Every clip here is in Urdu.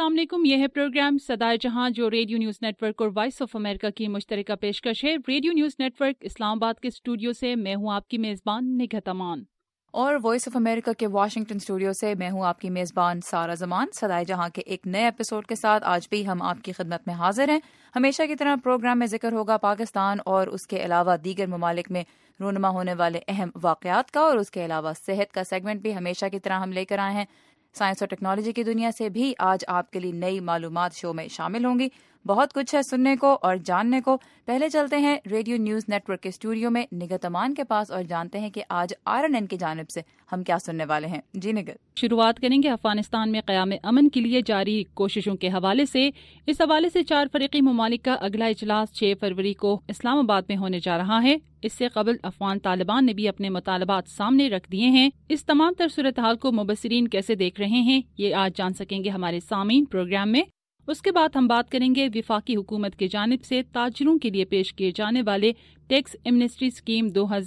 अस्सलाम वालेकुम। यह है प्रोग्राम सदाए जहां जो रेडियो न्यूज़ नेटवर्क और वॉइस ऑफ अमेरिका की मुश्तरका पेशकश है। रेडियो न्यूज़ नेटवर्क इस्लामाबाद के स्टूडियो से मैं हूं आपकी मेज़बान निगहत अमान, और वॉइस ऑफ अमेरिका के वाशिंगटन स्टूडियो से मैं हूं आपकी मेज़बान सारा जमान। सदाए जहां के एक नए एपिसोड के साथ आज भी हम आपकी खिदमत में हाजिर हैं। हमेशा की तरह प्रोग्राम में जिक्र होगा पाकिस्तान और उसके अलावा दीगर ममालिक में रूनुमा होने वाले अहम वाक़यात का, और उसके अलावा सेहत का सेगमेंट भी हमेशा की तरह हम लेकर आए हैं। साइंस और टेक्नोलॉजी की दुनिया से भी आज आपके लिए नई मालूमात शो में शामिल होंगी। बहुत कुछ है सुनने को और जानने को। पहले चलते हैं रेडियो न्यूज़ नेटवर्क के स्टूडियो में निगहत अमान के पास और जानते हैं कि आज RNN की जानिब से हम क्या सुनने वाले हैं। जी निगहत, शुरुआत करेंगे अफगानिस्तान में क़याम अमन के लिए जारी कोशिशों के हवाले से। इस हवाले से 4 फ़रीक़ी ममालिक का अगला इजलास 6 फरवरी को इस्लामाबाद में होने जा रहा है। इससे कबल अफगान तालिबान ने भी अपने मुतालबात सामने रख दिए हैं। इस तमाम तर सूरत हाल को मुबस्सिरीन कैसे देख रहे हैं, ये आज जान सकेंगे हमारे सामीन प्रोग्राम में। उसके बाद हम बात करेंगे विफाकी हुकूमत की जानिब से ताजिरों के लिए पेश किए जाने वाले टैक्स एमनेस्टी स्कीम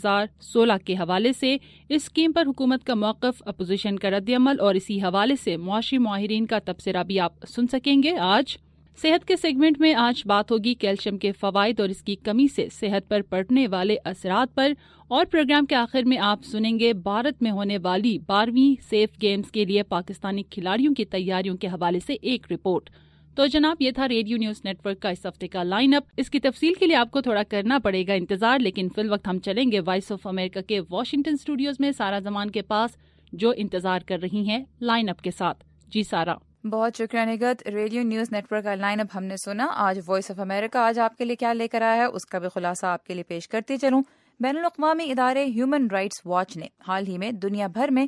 2016 के हवाले से। इस स्कीम पर हुकूमत का मौक़िफ़, अपोजिशन का रद्द-ए-अमल और इसी हवाले से मुआशी माहिरीन का तबसरा भी आप सुन सकेंगे। आज सेहत के सेगमेंट में आज बात होगी कैल्शियम के फ़वाइद और इसकी कमी से सेहत पर पड़ने वाले असरात पर। और प्रोग्राम के आखिर में आप सुनेंगे भारत में होने वाली 12वीं सेफ गेम्स के लिए पाकिस्तानी खिलाड़ियों की तैयारियों के हवाले से एक रिपोर्ट। तो जनाब, ये था रेडियो न्यूज़ नेटवर्क का इस हफ्ते का लाइनअप। इसकी तफसील के लिए आपको थोड़ा करना पड़ेगा इंतजार, लेकिन फिल वक्त हम चलेंगे वॉइस ऑफ अमेरिका के वॉशिंगटन स्टूडियोज में सारा जमान के पास, जो इंतजार कर रही हैं लाइनअप के साथ। जी सारा। बहुत शुक्रिया निगहत। रेडियो न्यूज़ नेटवर्क का लाइनअप हमने सुना। आज वॉइस ऑफ अमेरिका आज आपके लिए क्या लेकर आया है उसका भी खुलासा आपके लिए पेश करती चलूं। बैनुल-अक़वामी इदारे ह्यूमन राइट्स वॉच ने हाल ही में दुनिया भर में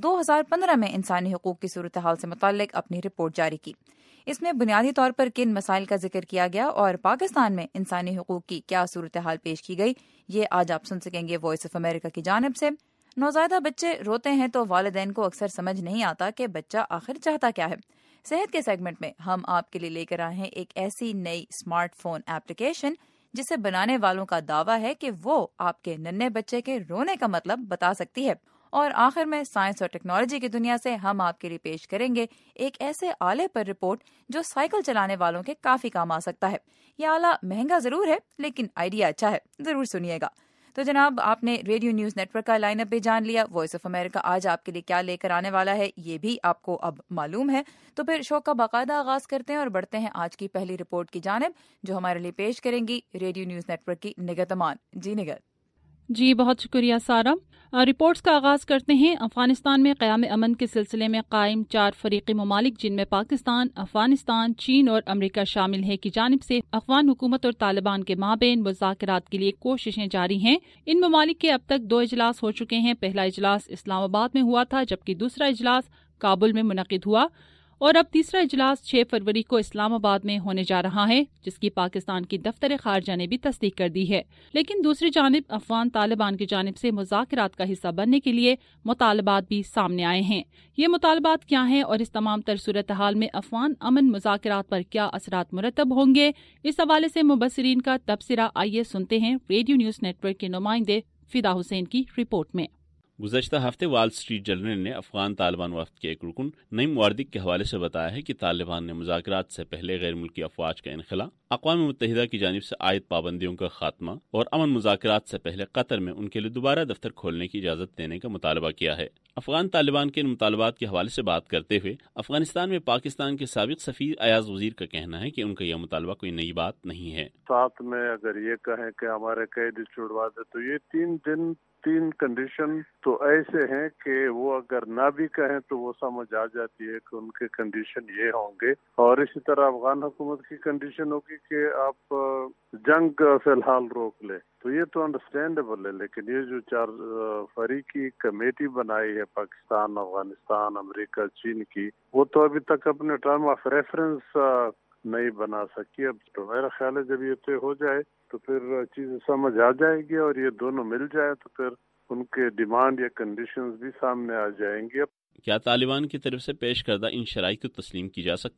2015 में इंसानी हुकूक की सूरत हाल से मुताल्लिक अपनी रिपोर्ट जारी की। इसमें बुनियादी तौर पर किन मसाइल का जिक्र किया गया और पाकिस्तान में इंसानी हुकूक की क्या सूरत हाल पेश की गई, ये आज आप सुन सकेंगे वॉइस ऑफ अमेरिका की जानिब से। नौज़ायदा बच्चे रोते हैं तो वालिदैन को अक्सर समझ नहीं आता कि बच्चा आखिर चाहता क्या है। सेहत के सेगमेंट में हम आपके लिए लेकर आए हैं एक ऐसी नई स्मार्टफोन एप्लीकेशन जिसे बनाने वालों का दावा है कि वो आपके नन्हे बच्चे के रोने का मतलब बता सकती है। और आखिर में साइंस और टेक्नोलॉजी की दुनिया से हम आपके लिए पेश करेंगे एक ऐसे आले पर रिपोर्ट जो साइकिल चलाने वालों के काफी काम आ सकता है। यह आला महंगा जरूर है लेकिन आइडिया अच्छा है, जरूर सुनिएगा। तो जनाब, आपने रेडियो न्यूज़ नेटवर्क का लाइनअप भी जान लिया। वॉइस ऑफ अमेरिका आज आपके लिए क्या लेकर आने वाला है ये भी आपको अब मालूम है। तो फिर शो का बाकायदा आगाज करते हैं और बढ़ते हैं आज की पहली रिपोर्ट की जानिब, जो हमारे लिए पेश करेंगी रेडियो न्यूज़ नेटवर्क की निगहत अमान। जी निगहत। जी बहुत शुक्रिया सारा। रिपोर्ट्स का आगाज करते हैं। अफगानिस्तान में क़याम अमन के सिलसिले में कायम 4 फ़रीक़ी ममालिक, जिनमें पाकिस्तान, अफगानिस्तान, चीन और अमरीका शामिल है, की जानिब से अफगान हुकूमत और तालिबान के माबेन मुज़ाकरात के लिए कोशिशें जारी हैं। इन ममालिक के अब तक 2 इजलास हो चुके हैं। पहला इजलास इस्लामाबाद में हुआ था, जबकि दूसरा इजलास काबुल में मुनक़िद हुआ और अब तीसरा इजलास 6 फरवरी को इस्लामाबाद में होने जा रहा है, जिसकी पाकिस्तान की दफ्तर खारजा ने भी तस्दीक कर दी है। लेकिन दूसरी जानिब अफगान तालिबान की जानिब से मुज़ाकरात का हिस्सा बनने के लिए मुतालबात भी सामने आए हैं। ये मुतालबात क्या हैं और इस तमाम तर सूरत हाल में अफगान अमन मुज़ाकरात पर क्या असरात मुरतब होंगे, इस हवाले से मुबस्सिरीन का तबसरा आइए सुनते हैं रेडियो न्यूज़ नेटवर्क के नुमाइंदे फिदा हुसैन की रिपोर्ट में। गुज़श्ता हफ्ते वॉल स्ट्रीट जर्नल ने अफगान तालिबान वफ्द के एक रुकन नईम वारदिक के हवाले से बताया है कि तालिबान ने मुज़ाकरात से पहले गैर मुल्की अफवाज का इनखला, अक़वाम मुत्तहिदा की जानिब से आयद पाबंदियों का खात्मा और अमन मुज़ाकरात से पहले कतर में उनके लिए दोबारा दफ्तर खोलने की इजाज़त देने का मुतालबा किया है। अफगान तालिबान के इन मुतालबात के हवाले से बात करते हुए अफगानिस्तान में पाकिस्तान के साबिक़ सफ़ीर अयाज वज़ीर का कहना है कि उनका यह मुतालबा कोई नई बात नहीं है। साथ में अगर ये कहें कि हमारे कैदी छुड़वा दे तो ये 3 दिन 3 कंडीशन तो ऐसे हैं कि वो अगर ना भी कहें तो वो समझ आ जाती है कि उनके कंडीशन ये होंगे। और इसी तरह अफगान हुकूमत की कंडीशन होगी कि आप जंग फिलहाल रोक ले, तो ये तो अंडरस्टैंडेबल है। लेकिन ये जो 4 फरीकी कमेटी बनाई है पाकिस्तान, अफगानिस्तान, अमेरिका, चीन की, वो तो अभी तक अपने टर्म ऑफ रेफरेंस नहीं बना सकी। अब तो मेरा ख्याल है जब ये तय हो जाए तो फिर चीजें समझ आ जाएगी और ये दोनों मिल जाए तो फिर उनके डिमांड या कंडीशंस भी सामने आ जाएंगे। क्या तालिबान की तरफ से पेश करदा इन शराइत को तस्लीम की जा सकती हैं?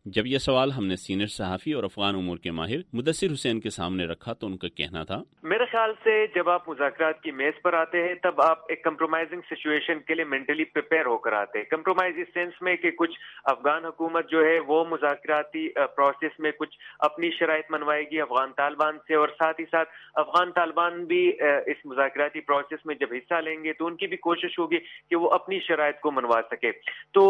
جب یہ سوال ہم نے سینئر صحافی اور افغان امور کے ماہر مدثر حسین کے سامنے رکھا تو ان کا کہنا تھا، میرے خیال سے جب آپ مذاکرات کی میز پر آتے ہیں تب آپ ایک کمپرومائزنگ سچویشن کے لیے مینٹلی پریپیئر ہو کر آتے ہیں. کمپرومائز اس سینس میں کہ کچھ افغان حکومت جو ہے وہ مذاکراتی پروسیس میں کچھ اپنی شرائط منوائے گی افغان طالبان سے، اور ساتھ ہی ساتھ افغان طالبان بھی اس مذاکراتی پروسیس میں جب حصہ لیں گے تو ان کی بھی کوشش ہوگی کہ وہ اپنی شرائط کو منوا سکے. تو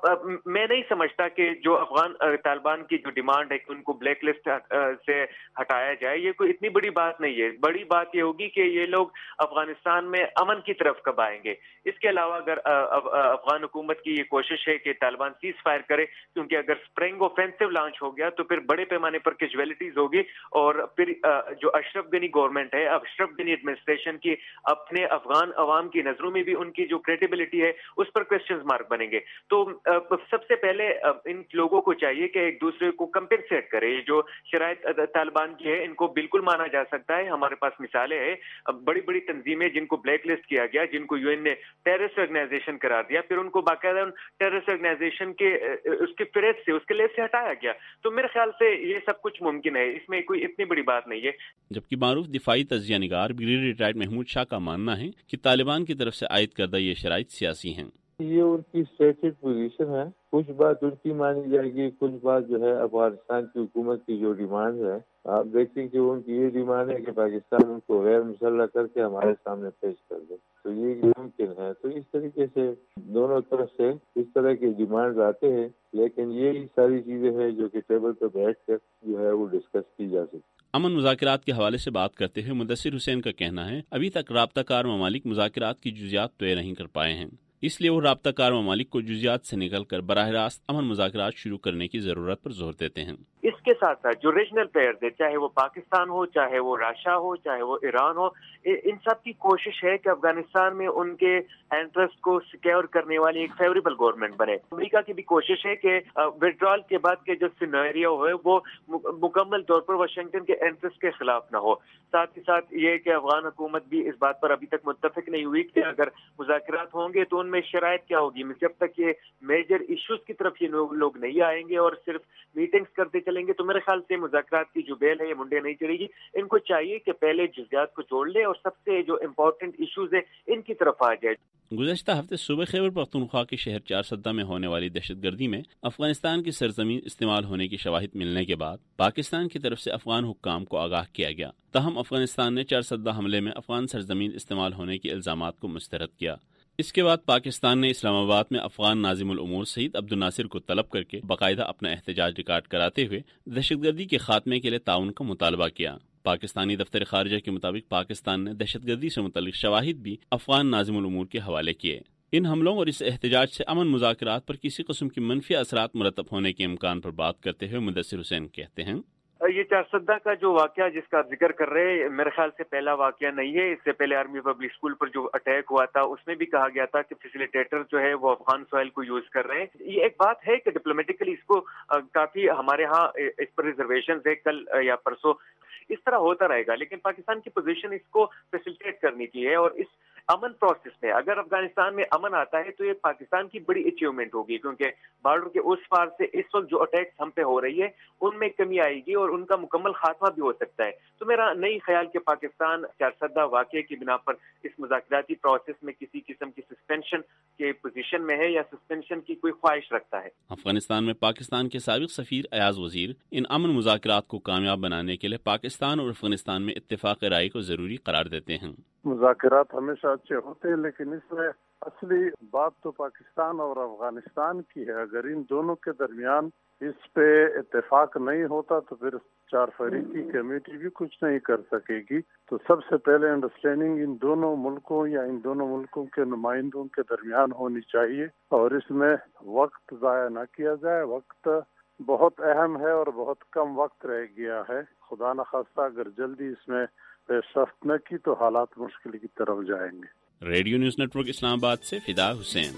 میں نہیں سمجھتا کہ جو افغان طالبان کی جو ڈیمانڈ ہے کہ ان کو بلیک لسٹ سے ہٹایا جائے، یہ کوئی اتنی بڑی بات نہیں ہے. بڑی بات یہ ہوگی کہ یہ لوگ افغانستان میں امن کی طرف کب آئیں گے. اس کے علاوہ اگر افغان حکومت کی یہ کوشش ہے کہ طالبان سیز فائر کرے، کیونکہ اگر اسپرنگ آفینسو لانچ ہو گیا تو پھر بڑے پیمانے پر کیجویلٹیز ہوگی، اور پھر جو اشرف غنی گورنمنٹ ہے، اشرف غنی ایڈمنسٹریشن کی اپنے افغان عوام کی نظروں میں بھی ان کی جو کریڈیبلٹی ہے اس پر کوسچنز مارک بنیں گے. تو سب سے پہلے ان لوگوں کو چاہیے کہ ایک دوسرے کو کمپنسیٹ کرے. جو شرائط طالبان کی ہے ان کو بالکل مانا جا سکتا ہے. ہمارے پاس مثالیں ہیں، بڑی بڑی تنظیمیں جن کو بلیک لسٹ کیا گیا، جن کو یو این نے ٹیررسٹ آرگنائزیشن قرار دیا، پھر ان کو باقاعدہ ٹیررسٹ آرگنائزیشن کے اس کے فہرست سے، اس کے لیسٹ سے ہٹایا گیا. تو میرے خیال سے یہ سب کچھ ممکن ہے، اس میں کوئی اتنی بڑی بات نہیں ہے. جبکہ معروف دفاعی تجزیہ نگار بریگیڈیئر ریٹائرڈ محمود شاہ کا ماننا ہے کہ طالبان کی طرف سے عائد کردہ یہ شرائط سیاسی ہیں. یہ ان کی اسٹیٹڈ پوزیشن ہے، کچھ بات ان کی مانی جائے گی، کچھ بات جو ہے افغانستان کی حکومت کی جو ڈیمانڈ ہے، آپ دیکھیں کہ ان کی یہ ڈیمانڈ ہے کہ پاکستان ان کو غیر مسلح کر کے ہمارے سامنے پیش کر دے، تو یہ ممکن ہے. تو اس طریقے سے دونوں طرف سے اس طرح کے ڈیمانڈ آتے ہیں، لیکن یہ ساری چیزیں ہیں جو کہ ٹیبل پہ بیٹھ کر جو ہے وہ ڈسکس کی جا سکتی. امن مذاکرات کے حوالے سے بات کرتے ہوئے مدثر حسین کا کہنا ہے، ابھی تک رابطہ کار ممالک مذاکرات کی جزیات طے نہیں کر پائے ہیں، اس لیے وہ رابطہ کار ممالک کو جزیات سے نکل کر براہ راست امن مذاکرات شروع کرنے کی ضرورت پر زور دیتے ہیں. اس کے ساتھ ساتھ جو ریجنل پلیئرز ہیں، چاہے وہ پاکستان ہو، چاہے وہ راشیا ہو، چاہے وہ ایران ہو، ان سب کی کوشش ہے کہ افغانستان میں ان کے انٹرسٹ کو سیکیور کرنے والی ایک فیوریبل گورنمنٹ بنے. امریکہ کی بھی کوشش ہے کہ وڈرال کے بعد کے جو سینیریو ہے وہ مکمل طور پر واشنگٹن کے انٹرسٹ کے خلاف نہ ہو. ساتھ ہی ساتھ یہ کہ افغان حکومت بھی اس بات پر ابھی تک متفق نہیں ہوئی کہ اگر مذاکرات ہوں گے تو ان میں شرائط کیا ہوگی. جب تک یہ میجر ایشوز کی طرف یہ لوگ نہیں آئیں گے اور صرف میٹنگز کرتے چلیں گے تو میرے خیال سے مذاکرات کی جو بیل ہے یہ منڈے نہیں چڑھے گی. ان کو چاہیے کہ پہلے جزیات کو جوڑ لے اور سب سے جو امپورٹنٹ ایشوز ہیں ان کی طرف آ جائے. گزشتہ ہفتے صوبہ خیبر پختونخوا کے شہر چارسدہ میں ہونے والی دہشت گردی میں افغانستان کی سرزمین استعمال ہونے کی شواہد ملنے کے بعد پاکستان کی طرف سے افغان حکام کو آگاہ کیا گیا. تاہم افغانستان نے چارسدہ حملے میں افغان سرزمین استعمال ہونے کے الزامات کو مسترد کیا. اس کے بعد پاکستان نے اسلام آباد میں افغان ناظم الامور سعید عبد الناصر کو طلب کر کے باقاعدہ اپنا احتجاج ریکارڈ کراتے ہوئے دہشت گردی کے خاتمے کے لیے تعاون کا مطالبہ کیا. پاکستانی دفتر خارجہ کے مطابق پاکستان نے دہشت گردی سے متعلق شواہد بھی افغان ناظم الامور کے حوالے کیے. ان حملوں اور اس احتجاج سے امن مذاکرات پر کسی قسم کی منفی اثرات مرتب ہونے کے امکان پر بات کرتے ہوئے مدثر حسین کہتے ہیں، یہ چارسدہ کا جو واقعہ جس کا آپ ذکر کر رہے ہیں میرے خیال سے پہلا واقعہ نہیں ہے. اس سے پہلے آرمی پبلک اسکول پر جو اٹیک ہوا تھا اس میں بھی کہا گیا تھا کہ فیسیلیٹیٹر جو ہے وہ افغان سوائل کو یوز کر رہے ہیں. یہ ایک بات ہے کہ ڈپلومیٹیکلی اس کو کافی ہمارے ہاں اس پر ریزرویشنز ہے، کل یا پرسوں اس طرح ہوتا رہے گا، لیکن پاکستان کی پوزیشن اس کو فیسیلیٹیٹ کرنے کی ہے. اور اس امن پروسیس میں اگر افغانستان میں امن آتا ہے تو یہ پاکستان کی بڑی اچیومنٹ ہوگی، کیونکہ بارڈر کے اس پار سے اس وقت جو اٹیکس ہم پہ ہو رہی ہے ان میں کمی آئے گی اور ان کا مکمل خاتمہ بھی ہو سکتا ہے. تو میرا نہیں خیال کہ پاکستان چارسدہ واقعے کی بنا پر اس مذاکراتی پروسیس میں کسی قسم کی سسپینشن کے پوزیشن میں ہے یا سسپینشن کی کوئی خواہش رکھتا ہے. افغانستان میں پاکستان کے سابق سفیر ایاز وزیر ان امن مذاکرات کو کامیاب بنانے کے لیے پاکستان اور افغانستان میں اتفاق رائے کو ضروری قرار دیتے ہیں. مذاکرات ہمیشہ اچھے ہوتے ہیں، لیکن اس میں اصلی بات تو پاکستان اور افغانستان کی ہے. اگر ان دونوں کے درمیان اس پہ اتفاق نہیں ہوتا تو پھر 4 فریقی کمیٹی بھی کچھ نہیں کر سکے گی. تو سب سے پہلے انڈرسٹینڈنگ ان دونوں ملکوں یا ان دونوں ملکوں کے نمائندوں کے درمیان ہونی چاہیے اور اس میں وقت ضائع نہ کیا جائے. وقت بہت اہم ہے اور بہت کم وقت رہ گیا ہے. خدا نخواستہ اگر جلدی اس میں پیش رفت نہ کی تو حالات مشکل کی طرف جائیں گے. Radio news network Islamabad سے فدا حسین.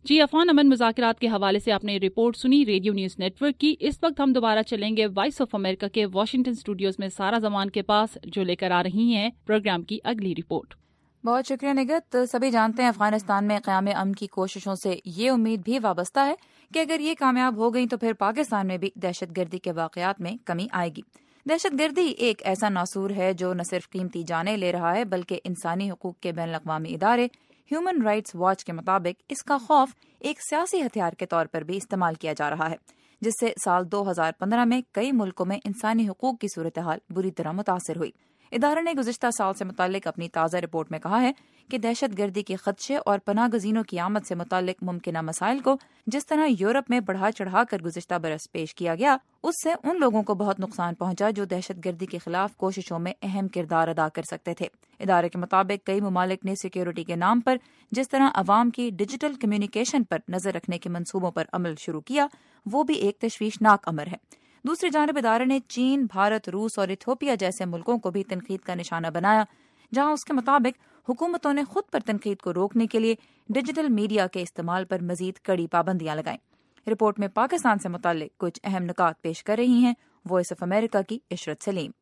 جی افغان امن مذاکرات کے حوالے سے آپ نے رپورٹ سنی ریڈیو نیوز نیٹ ورک کی. اس وقت ہم دوبارہ چلیں گے وائس آف امریکہ کے واشنگٹن اسٹوڈیوز میں سارا زمان کے پاس, جو لے کر آ رہی ہیں پروگرام کی اگلی رپورٹ. بہت شکریہ نگت. سبھی جانتے ہیں افغانستان میں قیام امن کی کوششوں سے یہ امید بھی وابستہ ہے کہ اگر یہ کامیاب ہو گئی تو پھر پاکستان میں بھی دہشت گردی کے واقعات میں کمی آئے گی. دہشت گردی ایک ایسا ناسور ہے جو نہ صرف قیمتی جانیں لے رہا ہے بلکہ انسانی حقوق کے بین الاقوامی ادارے ہیومن رائٹس واچ کے مطابق اس کا خوف ایک سیاسی ہتھیار کے طور پر بھی استعمال کیا جا رہا ہے, جس سے سال 2015 میں کئی ملکوں میں انسانی حقوق کی صورتحال بری طرح متاثر ہوئی. ادارے نے گزشتہ سال سے متعلق اپنی تازہ رپورٹ میں کہا ہے کہ دہشت گردی کے خدشے اور پناہ گزینوں کی آمد سے متعلق ممکنہ مسائل کو جس طرح یورپ میں بڑھا چڑھا کر گزشتہ برس پیش کیا گیا, اس سے ان لوگوں کو بہت نقصان پہنچا جو دہشت گردی کے خلاف کوششوں میں اہم کردار ادا کر سکتے تھے. ادارے کے مطابق کئی ممالک نے سیکیورٹی کے نام پر جس طرح عوام کی ڈیجیٹل کمیونیکیشن پر نظر رکھنے کے منصوبوں پر عمل شروع کیا, وہ بھی ایک تشویشناک امر ہے. دوسری جانب ادارے نے چین, بھارت, روس اور ایتھوپیا جیسے ملکوں کو بھی تنقید کا نشانہ بنایا, جہاں اس کے مطابق حکومتوں نے خود پر تنقید کو روکنے کے لیے ڈیجیٹل میڈیا کے استعمال پر مزید کڑی پابندیاں لگائیں. رپورٹ میں پاکستان سے متعلق کچھ اہم نکات پیش کر رہی ہیں وائس آف امریکہ کی عشرت سلیم.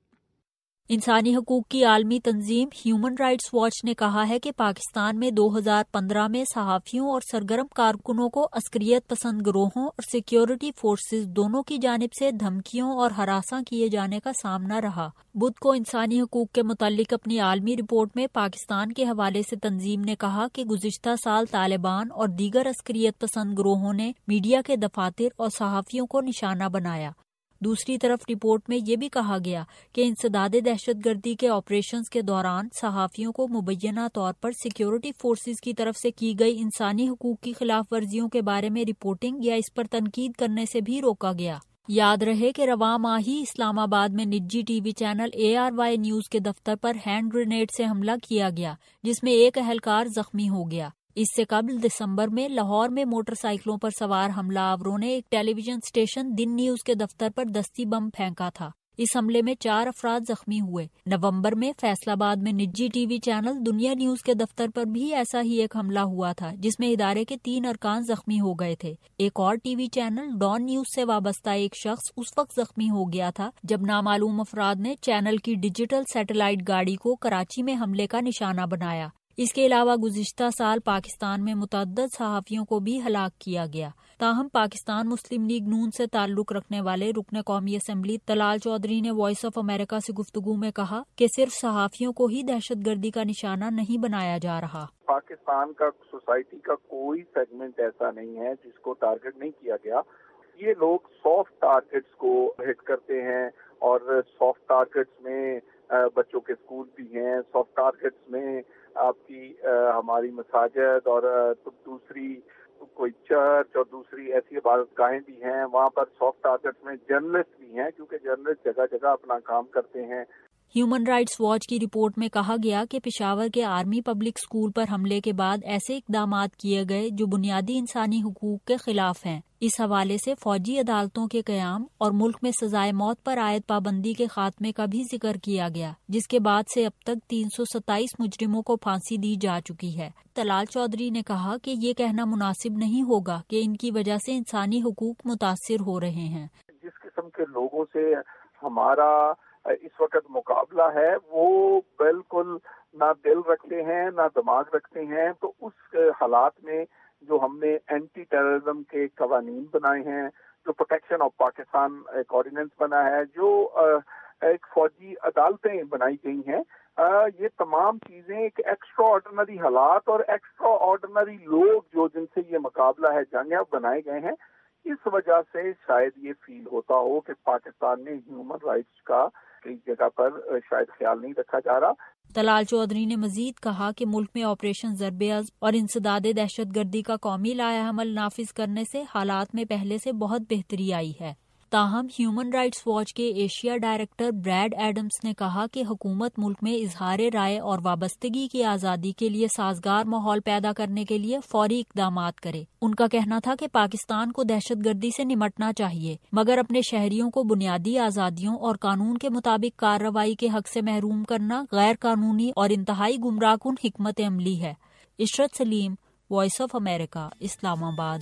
انسانی حقوق کی عالمی تنظیم ہیومن رائٹس واچ نے کہا ہے کہ پاکستان میں 2015 میں صحافیوں اور سرگرم کارکنوں کو عسکریت پسند گروہوں اور سیکیورٹی فورسز دونوں کی جانب سے دھمکیوں اور ہراساں کیے جانے کا سامنا رہا. بدھ کو انسانی حقوق کے متعلق اپنی عالمی رپورٹ میں پاکستان کے حوالے سے تنظیم نے کہا کہ گزشتہ سال طالبان اور دیگر عسکریت پسند گروہوں نے میڈیا کے دفاتر اور صحافیوں کو نشانہ بنایا. دوسری طرف رپورٹ میں یہ بھی کہا گیا کہ انسداد دہشت گردی کے آپریشنز کے دوران صحافیوں کو مبینہ طور پر سیکیورٹی فورسز کی طرف سے کی گئی انسانی حقوق کی خلاف ورزیوں کے بارے میں رپورٹنگ یا اس پر تنقید کرنے سے بھی روکا گیا. یاد رہے کہ رواں ماہ ہی اسلام آباد میں نجی T V channel ARY news کے دفتر پر ہینڈ گرینیڈ سے حملہ کیا گیا, جس میں ایک اہلکار زخمی ہو گیا. اس سے قبل دسمبر میں لاہور میں موٹر سائیکلوں پر سوار حملہ آوروں نے ایک television station Din news کے دفتر پر دستی بم پھینکا تھا. اس حملے میں 4 افراد زخمی ہوئے. نومبر میں فیصل آباد میں نجی T V channel Dunya news کے دفتر پر بھی ایسا ہی ایک حملہ ہوا تھا, جس میں ادارے کے 3 ارکان زخمی ہو گئے تھے. ایک اور T V channel Dawn news سے وابستہ ایک شخص اس وقت زخمی ہو گیا تھا جب نامعلوم افراد نے چینل کی ڈیجیٹل سیٹلائٹ گاڑی کو کراچی میں حملے کا نشانہ بنایا. اس کے علاوہ گزشتہ سال پاکستان میں متعدد صحافیوں کو بھی ہلاک کیا گیا. تاہم پاکستان مسلم لیگ نون سے تعلق رکھنے والے رکن قومی اسمبلی طلال چودھری نے وائس آف امریکہ سے گفتگو میں کہا کہ صرف صحافیوں کو ہی دہشت گردی کا نشانہ نہیں بنایا جا رہا. پاکستان کا سوسائٹی کا کوئی سیگمنٹ ایسا نہیں ہے جس کو ٹارگٹ نہیں کیا گیا. یہ لوگ سافٹ ٹارگٹس کو ہٹ کرتے ہیں اور سافٹ ٹارگٹس میں بچوں کے اسکول بھی ہیں, سافٹ ٹارگٹس میں آپ کی ہماری مساجد اور دوسری کوئی چرچ اور دوسری ایسی عبادت گاہیں بھی ہیں. وہاں پر سافٹ ٹارگٹس میں جرنلسٹ بھی ہیں کیونکہ جرنلسٹ جگہ جگہ اپنا کام کرتے ہیں. ہیومن رائٹس واچ کی رپورٹ میں کہا گیا کہ پشاور کے آرمی پبلک اسکول پر حملے کے بعد ایسے اقدامات کیے گئے جو بنیادی انسانی حقوق کے خلاف ہیں. اس حوالے سے فوجی عدالتوں کے قیام اور ملک میں سزائے موت پر عائد پابندی کے خاتمے کا بھی ذکر کیا گیا, جس کے بعد سے اب تک 327 مجرموں کو پھانسی دی جا چکی ہے. طلال چودھری نے کہا کہ یہ کہنا مناسب نہیں ہوگا کہ ان کی وجہ سے انسانی حقوق متاثر ہو رہے ہیں. جس قسم کے لوگوں سے ہمارا اس وقت مقابلہ ہے وہ بالکل نہ دل رکھتے ہیں نہ دماغ رکھتے ہیں. تو اس حالات میں جو ہم نے اینٹی ٹیررزم کے قوانین بنائے ہیں, جو پروٹیکشن آف پاکستان ایک آرڈیننس بنا ہے, جو ایک فوجی عدالتیں بنائی گئی ہیں, یہ تمام چیزیں ایک ایکسٹرا آرڈنری حالات اور ایکسٹرا آرڈنری لوگ جو جن سے یہ مقابلہ ہے جنگ بنائے گئے ہیں. اس وجہ سے شاید یہ فیل ہوتا ہو کہ پاکستان نے ہیومن رائٹس کا کئی جگہ پر شاید خیال نہیں رکھا جا رہا. طلال چودھری نے مزید کہا کہ ملک میں آپریشن ضرب عزم اور انسداد دہشت گردی کا قومی لائحہ عمل نافذ کرنے سے حالات میں پہلے سے بہت بہتری آئی ہے. تاہم ہیومن رائٹس واچ کے ایشیا ڈائریکٹر بریڈ ایڈمز نے کہا کہ حکومت ملک میں اظہار رائے اور وابستگی کی آزادی کے لیے سازگار ماحول پیدا کرنے کے لیے فوری اقدامات کرے. ان کا کہنا تھا کہ پاکستان کو دہشت گردی سے نمٹنا چاہیے, مگر اپنے شہریوں کو بنیادی آزادیوں اور قانون کے مطابق کارروائی کے حق سے محروم کرنا غیر قانونی اور انتہائی گمراہ کن حکمت عملی ہے. عشرت سلیم, وائس آف امریکہ، اسلام آباد۔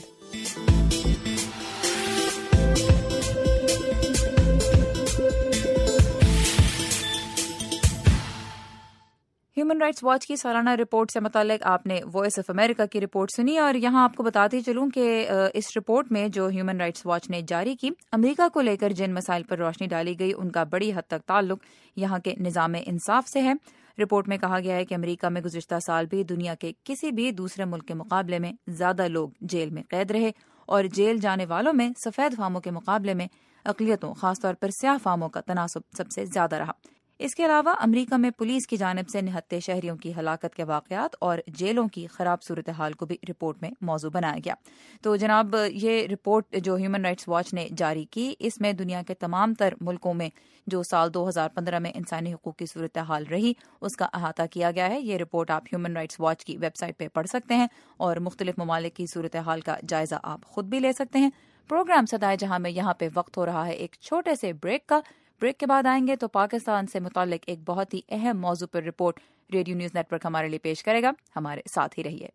ہیومن رائٹس واچ کی سالانہ رپورٹ سے متعلق آپ نے وائس آف امریکہ کی رپورٹ سنی، اور یہاں آپ کو بتاتی چلوں کہ اس رپورٹ میں جو ہیومن رائٹس واچ نے جاری کی، امریکہ کو لے کر جن مسائل پر روشنی ڈالی گئی ان کا بڑی حد تک تعلق یہاں کے نظام انصاف سے ہے۔ رپورٹ میں کہا گیا ہے کہ امریکہ میں گزشتہ سال بھی دنیا کے کسی بھی دوسرے ملک کے مقابلے میں زیادہ لوگ جیل میں قید رہے، اور جیل جانے والوں میں سفید فاموں کے مقابلے میں اقلیتوں خاص طور پر سیاہ فاموں کا تناسب سب سے زیادہ رہا۔ اس کے علاوہ امریکہ میں پولیس کی جانب سے نہتے شہریوں کی ہلاکت کے واقعات اور جیلوں کی خراب صورتحال کو بھی رپورٹ میں موضوع بنایا گیا۔ تو جناب، یہ رپورٹ جو ہیومن رائٹس واچ نے جاری کی، اس میں دنیا کے تمام تر ملکوں میں جو سال 2015 میں انسانی حقوق کی صورتحال رہی اس کا احاطہ کیا گیا ہے۔ یہ رپورٹ آپ ہیومن رائٹس واچ کی ویب سائٹ پہ پڑھ سکتے ہیں، اور مختلف ممالک کی صورتحال کا جائزہ آپ خود بھی لے سکتے ہیں۔ پروگرام صدائے جہاں میں یہاں پہ وقت ہو رہا ہے ایک چھوٹے سے بریک کا۔ بریک کے بعد آئیں گے تو پاکستان سے متعلق ایک بہت ہی اہم موضوع پر report radio news network ہمارے لیے پیش کرے گا۔ ہمارے ساتھ ہی رہیے۔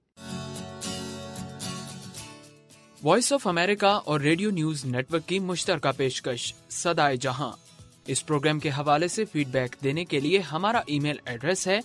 وائس آف امریکہ اور ریڈیو نیوز نیٹ ورک کی مشترکہ پیشکش صدائے جہاں۔ اس پروگرام کے حوالے سے فیڈ بیک دینے کے لیے ہمارا ای میل ایڈریس ہے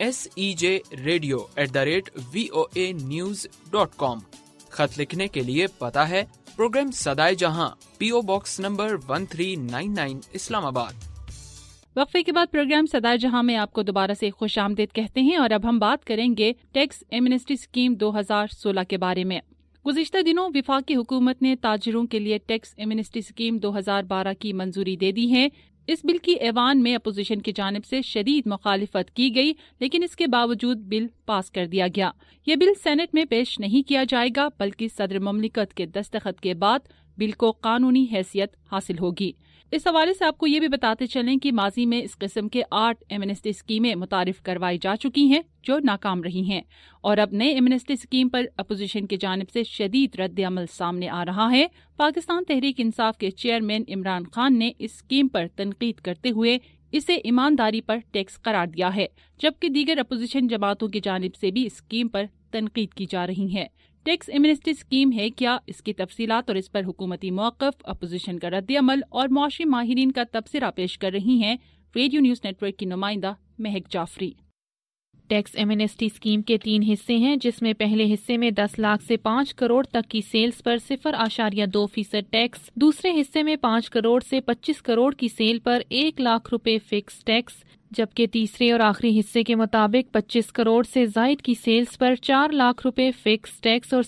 sejradio@voanews.com۔ خط لکھنے کے لیے پتہ ہے پروگرام صدائے جہاں، پی او باکس نمبر 1399 اسلام آباد۔ وقفے کے بعد پروگرام صدائے جہاں میں آپ کو دوبارہ سے خوش آمدید کہتے ہیں، اور اب ہم بات کریں گے ٹیکس ایمنسٹی اسکیم 2016 کے بارے میں۔ گزشتہ دنوں وفاقی حکومت نے تاجروں کے لیے ٹیکس ایمنسٹی اسکیم 2012 کی منظوری دے دی ہے۔ اس بل کی ایوان میں اپوزیشن کی جانب سے شدید مخالفت کی گئی، لیکن اس کے باوجود بل پاس کر دیا گیا۔ یہ بل سینٹ میں پیش نہیں کیا جائے گا، بلکہ صدر مملکت کے دستخط کے بعد بل کو قانونی حیثیت حاصل ہوگی۔ اس حوالے سے آپ کو یہ بھی بتاتے چلیں کہ ماضی میں اس قسم کے 8 ایمنسٹی اسکیمیں متعارف کروائی جا چکی ہیں جو ناکام رہی ہیں، اور اب نئے ایمنسٹی اسکیم پر اپوزیشن کی جانب سے شدید رد عمل سامنے آ رہا ہے۔ پاکستان تحریک انصاف کے چیئرمین عمران خان نے اس اسکیم پر تنقید کرتے ہوئے اسے ایمانداری پر ٹیکس قرار دیا ہے، جبکہ دیگر اپوزیشن جماعتوں کی جانب سے بھی اس اسکیم پر تنقید کی جا رہی ہے۔ ٹیکس ایمنسٹی اسکیم ہے کیا، اس کی تفصیلات اور اس پر حکومتی موقف، اپوزیشن کا رد عمل اور معاشی ماہرین کا تبصرہ پیش کر رہی ہیں ریڈیو نیوز نیٹ ورک کی نمائندہ مہک جعفری۔ ٹیکس ایمنسٹی اسکیم کے 3 حصے ہیں، جس میں پہلے حصے میں 10 لاکھ سے 5 کروڑ تک کی سیلز پر 0.2% ٹیکس، دوسرے حصے میں 5 کروڑ سے 25 کروڑ کی سیل پر 1 لاکھ روپے فکس ٹیکس، جبکہ تیسرے اور آخری حصے کے مطابق 25 کروڑ سے زائد کی سیلز پر 4 لاکھ روپے فکس ٹیکس اور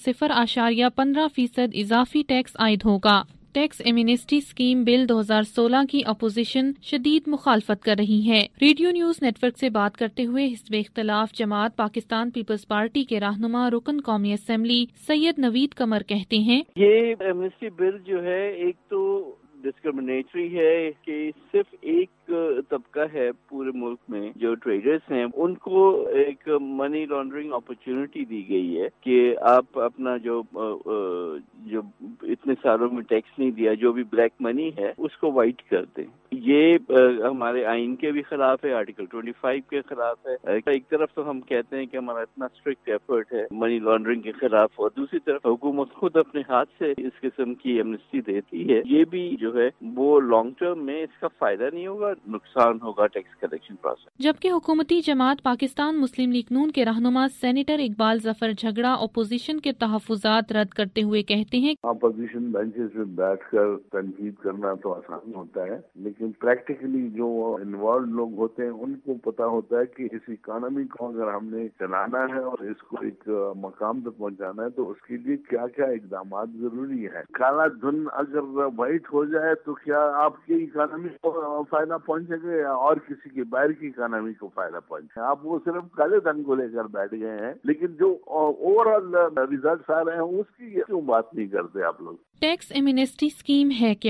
0.15% اضافی ٹیکس عائد ہوگا۔ ٹیکس ایمنسٹی اسکیم بل 2016 کی اپوزیشن شدید مخالفت کر رہی ہے۔ ریڈیو نیوز نیٹ ورک سے بات کرتے ہوئے حزب اختلاف جماعت پاکستان پیپلز پارٹی کے رہنما رکن قومی اسمبلی سید نوید قمر کہتے ہیں، یہ ایمنسٹی بل جو ہے ایک تو ڈسکرمنیٹری ہے کہ صرف ایک طبقہ ہے پورے ملک میں جو ٹریڈرز ہیں، ان کو ایک منی لانڈرنگ اپرچونٹی دی گئی ہے کہ آپ اپنا جو اتنے سالوں میں ٹیکس نہیں دیا، جو بھی بلیک منی ہے اس کو وائٹ کر دیں۔ یہ ہمارے آئین کے بھی خلاف ہے، آرٹیکل 25 کے خلاف ہے۔ ایک طرف تو ہم کہتے ہیں کہ ہمارا اتنا اسٹرکٹ ایفرٹ ہے منی لانڈرنگ کے خلاف، اور دوسری طرف حکومت خود اپنے ہاتھ سے اس قسم کی ایمنسٹی دیتی ہے۔ یہ بھی جو ہے وہ لانگ ٹرم میں اس کا فائدہ نہیں ہوگا، نقصان ہوگا ٹیکس کلیکشن پروسیس۔ جبکہ حکومتی جماعت پاکستان مسلم لیگ نون کے رہنما سینیٹر اقبال ظفر جھگڑا اپوزیشن کے تحفظات رد کرتے ہوئے کہتے ہیں، اپوزیشن بینچز میں بیٹھ کر تنقید کرنا تو آسان ہوتا ہے، لیکن پریکٹیکلی جو انوالوڈ لوگ ہوتے ہیں ان کو پتا ہوتا ہے کہ اس اکانومی کو اگر ہم نے چلانا ہے اور اس کو ایک مقام تک پہنچانا ہے تو اس کے لیے کیا کیا اقدامات ضروری ہے۔ کالا دھن اگر وائٹ ہو جائے تو کیا آپ کی اکانومی کو فائدہ پہنچے گا یا اور کسی کے باہر کی اکانومی کو فائدہ پہنچے گا؟ آپ وہ صرف کالے دھن کو لے کر بیٹھ گئے ہیں، لیکن جو اوور آل ریزلٹس آ رہے ہیں اس کی کیوں بات نہیں کرتے آپ لوگ؟ ٹیکس ایمنسٹی اسکیم ہے کیا؟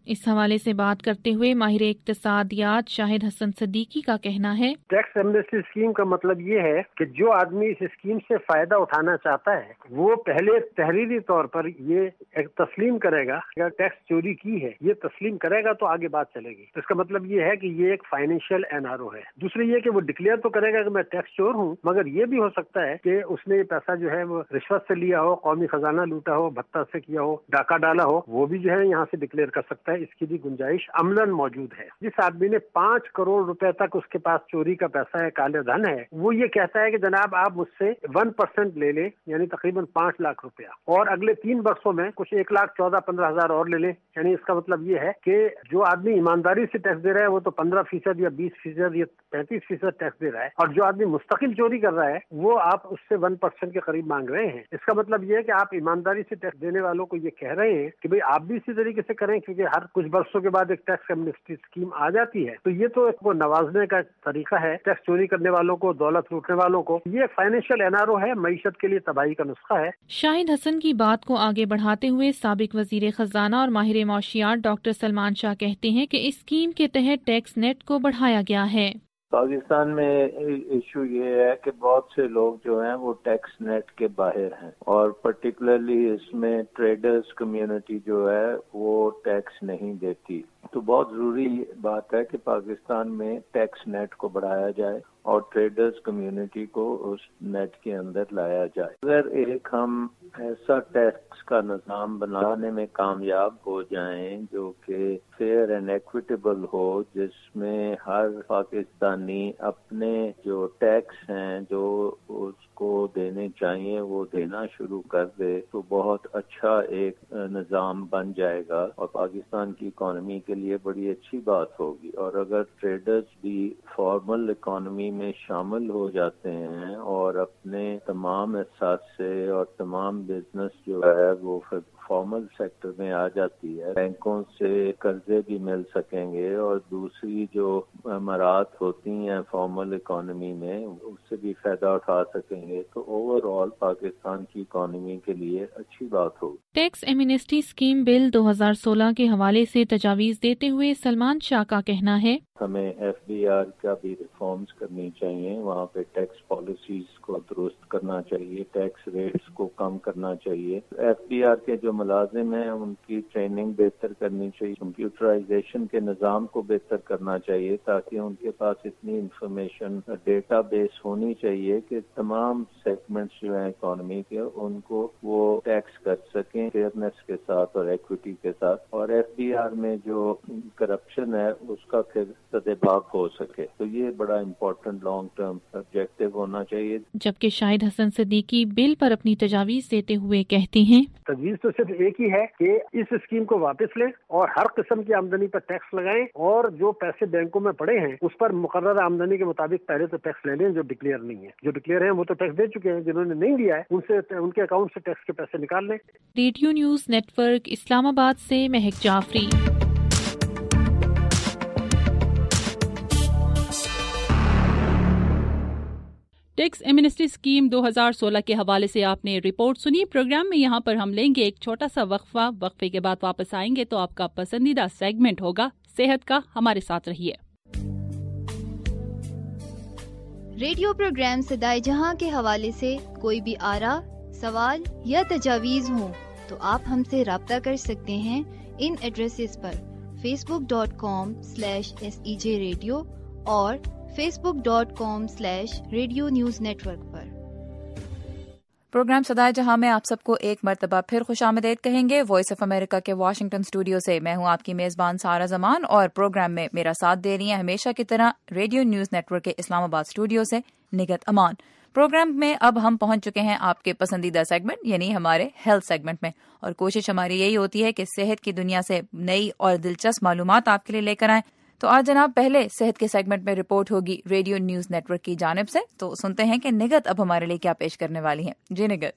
इस हवाले से बात करते हुए माहिर इक्तिसादियात शाहिद हसन सिद्दीकी का कहना है, टैक्स एमनेस्टी स्कीम का मतलब ये है कि जो आदमी इस स्कीम से फायदा उठाना चाहता है वो पहले तहरीरी तौर पर ये एक तस्लीम करेगा, अगर टैक्स चोरी की है ये तस्लीम करेगा तो आगे बात चलेगी। तो इसका मतलब ये है कि ये एक फाइनेंशियल एनआरओ है। दूसरी ये कि वो डिक्लेयर तो करेगा कि मैं टैक्स चोर हूँ, मगर ये भी हो सकता है कि उसने ये पैसा जो है वो रिश्वत से लिया हो, कौमी खजाना लूटा हो, भत्ता से किया हो, डाका डाला हो, वो भी जो है यहाँ से डिक्लेयर कर सकता है। इसकी भी गुंजाइश अमलन मौजूद है। जिस आदमी ने 5 करोड़ रुपए तक उसके पास चोरी का पैसा है, काले धन है, वो ये कहता है कि जनाब आप मुझसे 1% ले लें, यानी तकरीबन 5 लाख रुपया, और अगले 3 वर्षों में कुछ 1,14-15,000 और ले लें। यानी इसका मतलब ये है कि जो आदमी ईमानदारी से टैक्स दे रहा है वो तो 15% या 20% या 35% टैक्स दे रहा है, और जो आदमी मुस्तकिल चोरी कर रहा है वो आप उससे 1% के करीब मांग रहे हैं। इसका मतलब ये है कि आप ईमानदारी से टैक्स देने वालों को ये कह रहे हैं कि भाई आप भी इसी तरीके से करें, क्योंकि हर कुछ वर्षों के बाद एक टैक्स एमनेस्टी स्कीम आ जाती है। तो ये तो एक नवाजने का तरीका है टैक्स चोरी करने वालों को, दौलत लूटने वालों को। ये फाइनेंशियल एनआरओ है, मईशत के लिए तबाही का नुस्खा है। शाहिद हसन की बात को आगे बढ़ाते हुए साबिक वजीर खजाना और माहिर मौशियात डॉक्टर सलमान शाह कहते हैं कि इस स्कीम के तहत टैक्स नेट को बढ़ाया गया है। पाकिस्तान में इशू ये है कि बहुत से लोग जो हैं वो टैक्स नेट के बाहर हैं, और पर्टिकुलरली इसमें ट्रेडर्स कम्युनिटी जो है वो टैक्स नहीं देती। तो बहुत ज़रूरी बात है कि पाकिस्तान में टैक्स नेट को बढ़ाया जाए और ट्रेडर्स कम्युनिटी को उस नेट के अंदर लाया जाए। अगर एक हम ऐसा टैक्स का निज़ाम बनाने में कामयाब हो जाएं जो कि फेयर एंड इक्विटेबल हो, जिसमें हर पाकिस्तानी अपने जो टैक्स हैं जो उसको देने चाहिए वो देना शुरू कर दे, तो बहुत अच्छा एक निज़ाम बन जाएगा और पाकिस्तान की इकॉनमी के लिए बड़ी अच्छी बात होगी। और अगर ट्रेडर्स भी फॉर्मल इकॉनमी में शामिल हो जाते हैं और अपने तमाम एहसास से और तमाम बिजनेस जो है वो फॉर्मल सेक्टर में आ जाती है, बैंकों से कर्जे भी मिल सकेंगे और दूसरी जो मराहत होती हैं फॉर्मल इकॉनमी में उससे भी फायदा उठा सकेंगे, तो ओवरऑल पाकिस्तान की इकॉनमी के लिए अच्छी बात होगी। टैक्स एमनेस्टी स्कीम बिल 2016 के हवाले से तजावीज़ देते हुए सलमान शाह का कहना है, हमें FBR का भी रिफॉर्म्स करनी चाहिए, वहाँ पे टैक्स पॉलिसीज को दुरुस्त करना चाहिए, टैक्स रेट्स को कम करना चाहिए। FBR के जो मुलाजिम हैं उनकी ट्रेनिंग बेहतर करनी चाहिए, कंप्यूटराइजेशन के निज़ाम को बेहतर करना चाहिए ताकि उनके पास इतनी इंफॉर्मेशन डेटा बेस होनी चाहिए कि तमाम सेगमेंट्स जो हैं इकॉनमी के उनको वो टैक्स कर सकें फेयरनेस के साथ और एक्विटी के साथ, और FBR में जो करप्शन है उसका फिर सदेबाप हो सके। तो ये बड़ा इम्पोर्टेंट लॉन्ग टर्म ऑब्जेक्टिव होना चाहिए। जबकि शाहिद हसन सिद्दीकी बिल पर अपनी तजावीज़ देते हुए कहते हैं, तजवीज़ तो सिर्फ एक ही है कि इस स्कीम को वापस लें और हर किस्म की आमदनी पर टैक्स लगाएं, और जो पैसे बैंकों में पड़े हैं उस पर मुकर्रर आमदनी के मुताबिक पहले तो टैक्स ले लें जो डिक्लेयर नहीं है। जो डिक्लेयर है वो तो टैक्स दे चुके हैं, जिन्होंने नहीं दिया है उनसे उनके अकाउंट से टैक्स के पैसे निकाल लें। रेडियो न्यूज़ नेटवर्क इस्लामाबाद से महक जाफरी। टैक्स एमनेस्टी स्कीम 2016 के हवाले से आपने रिपोर्ट सुनी। प्रोग्राम में यहाँ पर हम लेंगे एक छोटा सा वक्फा। वक्फे के बाद वापस आएंगे तो आपका पसंदीदा सेगमेंट होगा सेहत का। हमारे साथ रहिए। रेडियो प्रोग्राम सदाए जहां के हवाले से कोई भी आरा, सवाल या तजावीज़ हो तो आप हमसे राब्ता कर सकते हैं इन एड्रेसेस पर facebook.com/SEJ Radio और facebook.com/Radio News Network पर। प्रोग्राम सदाए जहां में आप सबको एक मर्तबा फिर खुशामदीद कहेंगे। वॉइस ऑफ अमेरिका के वाशिंगटन स्टूडियो से मैं हूं आपकी मेजबान सारा जमान, और प्रोग्राम में मेरा साथ दे रही हैं हमेशा की तरह रेडियो न्यूज नेटवर्क के इस्लामाबाद स्टूडियो से निगत अमान। प्रोग्राम में अब हम पहुंच चुके हैं आपके पसंदीदा सेगमेंट यानी हमारे हेल्थ सेगमेंट में, और कोशिश हमारी यही होती है कि सेहत की दुनिया से नई और दिलचस्प मालूमात आपके लिए लेकर आएं। तो आज जनाब पहले सेहत के सेगमेंट में रिपोर्ट होगी रेडियो न्यूज नेटवर्क की जानिब से। तो सुनते हैं कि निगत अब हमारे लिए क्या पेश करने वाली हैं। जी निगत।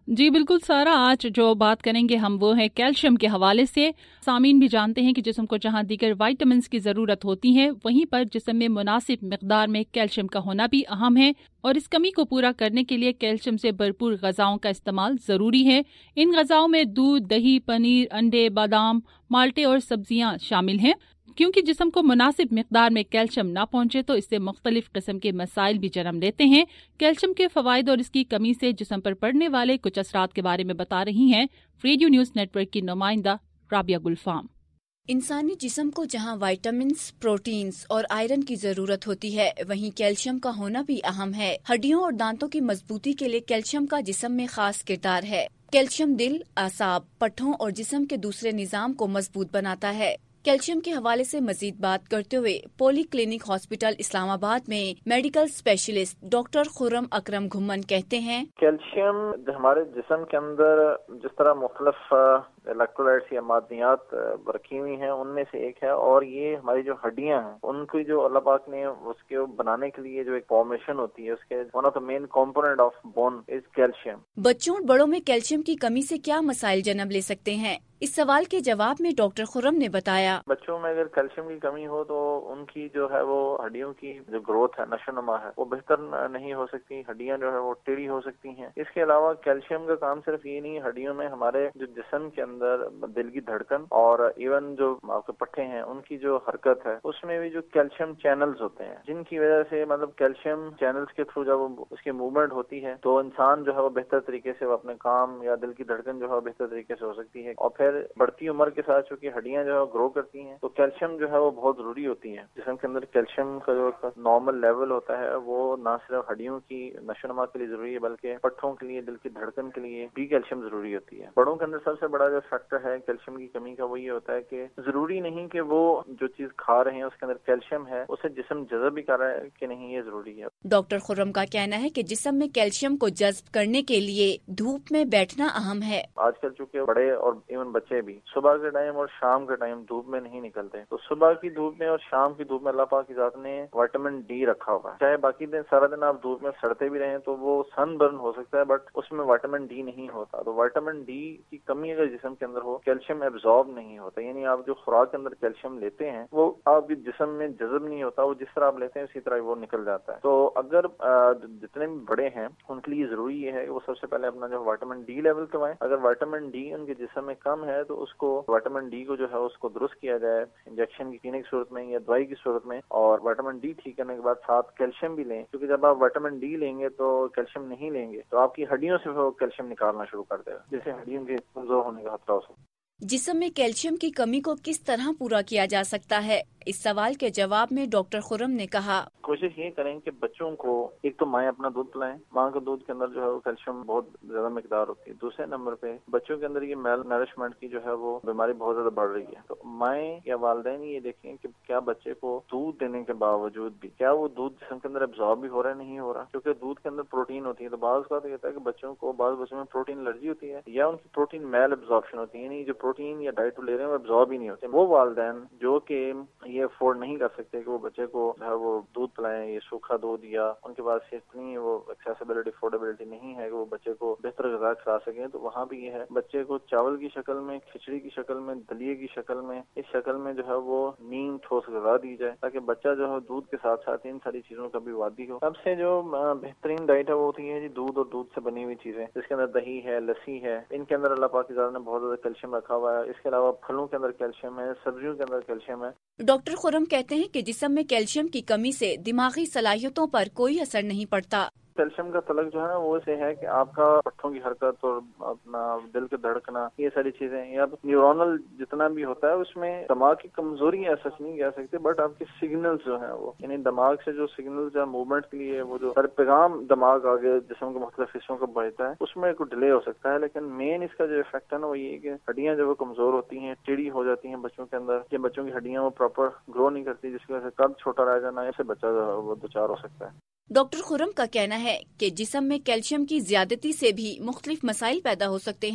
जी बिल्कुल सारा, आज जो बात करेंगे हम वो है कैल्शियम के हवाले से। सामीन भी जानते हैं कि जिस्म को जहां दीगर विटामिन्स की ज़रूरत होती है, वहीं पर जिस्म में मुनासिब मिकदार में कैल्शियम का होना भी अहम है और इस कमी को पूरा करने के लिए कैल्शियम से भरपूर ग़िज़ाओं का इस्तेमाल ज़रूरी है। इन ग़िज़ाओं में दूध, दही, पनीर, अंडे, बादाम, माल्टे और सब्जियां शामिल हैं। क्योंकि जिस्म को मुनासिब मिकदार में कैल्शियम ना पहुंचे तो इससे मुख्तलिफ किस्म के मसाइल भी जन्म लेते हैं। कैल्शियम के फवाइद और इसकी कमी से जिस्म पर पड़ने वाले कुछ असरात के बारे में बता रही हैं रेडियो न्यूज़ नेटवर्क की नुमाइंदा राबिया गुलफाम। इंसानी जिस्म को जहां विटामिन्स, प्रोटीन्स और आयरन की जरूरत होती है, वहीं कैल्शियम का होना भी अहम है। हड्डियों और दांतों की मजबूती के लिए कैल्शियम का जिस्म में खास किरदार है। कैल्शियम दिल, आसाब, पट्ठों और जिस्म के दूसरे निजाम को मजबूत बनाता है। कैल्शियम के हवाले से मजीद बात करते हुए पोली क्लिनिक हॉस्पिटल इस्लामाबाद में medical specialist doctor Khurram Akram Ghumman कहते हैं, कैल्शियम हमारे जिस्म के अंदर जिस तरह मुख्तलिफ इलेक्ट्रोलाइट्स या मादनियात रखी हुई हैं, उनमें से एक है। और ये हमारी जो हड्डियां हैं, उनकी जो अल्लाह पाक ने उसके बनाने के लिए जो एक फॉर्मेशन होती है, उसके one of the main component of bone is calcium. बच्चों और बड़ों में कैल्शियम की कमी से क्या मसाइल जन्म ले सकते हैं? इस सवाल के जवाब में डॉक्टर खुर्रम ने बताया, बच्चों में अगर कैल्शियम की कमी हो तो उनकी जो है वो हड्डियों की जो ग्रोथ है, नशोनुमा है, वो बेहतर नहीं हो सकती। हड्डियां जो है वो टेढ़ी हो सकती हैं। इसके अलावा कैल्शियम का काम सिर्फ ये नहीं, हड्डियों में हमारे जो जिस्म के अंदर दिल की धड़कन और इवन जो आपके पट्टे हैं, उनकी जो हरकत है, उसमें भी जो कैल्शियम चैनल्स होते हैं, जिनकी वजह से मतलब कैल्शियम चैनल्स के थ्रू जब उसकी मूवमेंट होती है तो इंसान जो है वो बेहतर तरीके से अपने काम या दिल की धड़कन जो है बेहतर तरीके से हो सकती है। और फिर बढ़ती उम्र के साथ चूंकि हड्डियां जो है ग्रो करती हैं, तो कैल्शियम जो है वो बहुत जरूरी होती है। जिस्म के अंदर कैल्शियम का जो नॉर्मल लेवल होता है वो ना सिर्फ हड्डियों की नशोनुमा के लिए जरूरी है, बल्कि पट्टों के लिए, दिल की धड़कन के लिए भी कैल्शियम जरूरी होती है। बड़ों के अंदर सबसे बड़ा जो फैक्टर है कैल्शियम की कमी का, वो ये होता है कि जरूरी नहीं कि वो जो चीज खा रहे हैं उसके अंदर कैल्शियम है, उसे जिस्म जज़ब भी कर रहा है कि नहीं, ये जरूरी है। डॉक्टर खुर्रम का कहना है कि जिस्म में कैल्शियम को जज्ब करने के लिए धूप में बैठना अहम है। आजकल चूंकि बड़े और इवन बच्चे भी सुबह के टाइम और शाम के टाइम धूप में नहीं निकलते, तो सुबह की धूप में और शाम की धूप में अल्लाह पाक की जात ने विटामिन डी रखा हुआ है। चाहे बाकी दिन सारा दिन आप धूप में सड़ते भी रहें तो वो सन बर्न हो सकता है, बट उसमें विटामिन डी नहीं होता। तो विटामिन डी की कमी अगर जिस्म के अंदर हो, कैल्शियम एब्जॉर्ब नहीं होता, यानी आप जो खुराक के अंदर कैल्शियम लेते हैं वो आपके जिस्म में जज़ब नहीं होता, वो जिस तरह आप लेते हैं उसी तरह वो निकल जाता है। तो अगर जितने भी बड़े हैं उनके लिए जरूरी ये है कि वो सबसे पहले अपना जो विटामिन डी लेवल करवाएं। अगर विटामिन डी उनके जिस्म में कम है तो उसको विटामिन डी को जो है उसको दुरुस्त किया जाए इंजेक्शन की पीने की सूरत में या दवाई की सूरत में, और विटामिन डी ठीक करने के बाद साथ कैल्शियम भी लें, क्योंकि जब आप विटामिन डी लेंगे तो कैल्शियम नहीं लेंगे तो आपकी हड्डियों से वो कैल्शियम निकालना शुरू कर देगा, जिससे हड्डियों के कमजोर होने का खतरा हो सकता है। जिस्म में कैल्शियम की कमी को किस तरह पूरा किया जा सकता है? इस सवाल के जवाब में डॉक्टर खुर्रम ने कहा, कोशिश ये करें कि बच्चों को एक तो माएँ अपना दूध पिलाएं। माँ के दूध के अंदर जो है वो कैल्शियम बहुत ज्यादा मिकदार होती है। दूसरे नंबर पे बच्चों के अंदर ये मेल नरिशमेंट की जो है वो बीमारी बहुत ज्यादा बढ़ रही है। तो माएँ या वालिदैन ये देखें कि क्या बच्चे को दूध देने के बावजूद भी क्या वो दूध जिस्म के अंदर एब्जॉर्ब भी हो रहा है, नहीं हो रहा, क्योंकि दूध के अंदर प्रोटीन होती है। तो बाज़ का तो कहता है कि बच्चों को बाज़ बच्चों में प्रोटीन एलर्जी होती है या उनकी प्रोटीन मेल एब्जॉर्प्शन होती है, यानी जो प्रोटीन या डाइट ले रहे हैं वो एब्जॉर्ब ही नहीं होते। वो वालिदैन जो कि ये अफोर्ड नहीं कर सकते कि वो बच्चे को जो है वो दूध पिलाएं, ये सूखा दूध, या उनके पास इतनी वो एक्सेसिबिलिटी अफोर्डेबिलिटी नहीं है कि वो बच्चे को बेहतर ग़िज़ा खिला सकें, तो वहाँ भी ये है बच्चे को चावल की शक्ल में, खिचड़ी की शक्ल में, दलिए की शक्ल में, इस शक्ल में जो है वो नीम ठोस ग़िज़ा दी जाए, ताकि बच्चा जो है दूध के साथ साथ इन सारी चीज़ों का भी वादी हो। सबसे जो बेहतरीन डाइट है वो होती है जी दूध और दूध से बनी हुई चीज़ें, जिसके अंदर दही है, लस्सी है, इनके अंदर अल्लाह पाक की ज़ात ने बहुत ज़्यादा कैल्शियम रखा हुआ है। इसके अलावा फलों के अंदर कैल्शियम है, सब्जियों के अंदर कैल्शियम है। डॉक्टर खुर्रम कहते हैं कि जिस्म में कैल्शियम की कमी से दिमागी सलाहियतों पर कोई असर नहीं पड़ता। कैल्शियम का तलक जो है ना वो से है कि आपका पट्टों की हरकत और अपना दिल के धड़कना, ये सारी चीजें, या न्यूरोनल जितना भी होता है उसमें दिमाग की कमजोरी है सच नहीं कह सकते, बट आपके सिग्नल्स जो है वो, यानी दिमाग से जो सिग्नल्स है मूवमेंट के लिए वो जो हर पैगाम दिमाग आगे जिस्म के मुख्तलिफ हिस्सों को भेजता है, उसमें कुछ डिले हो सकता है। लेकिन मेन इसका जो इफेक्ट है ना वो ये कि हड्डियां जो वो कमजोर होती हैं, टेढ़ी हो जाती हैं बच्चों के अंदर, कि बच्चों की हड्डियां वो प्रॉपर ग्रो नहीं करती, जिसकी वजह से कद छोटा रह जाना, ऐसे बच्चा वो दो चार हो सकता है। डॉक्टर खुर्रम का कहना है कि जिस्म में कैल्शियम की ज्यादती से भी मुख्तलिफ मसाइल पैदा हो सकते हैं।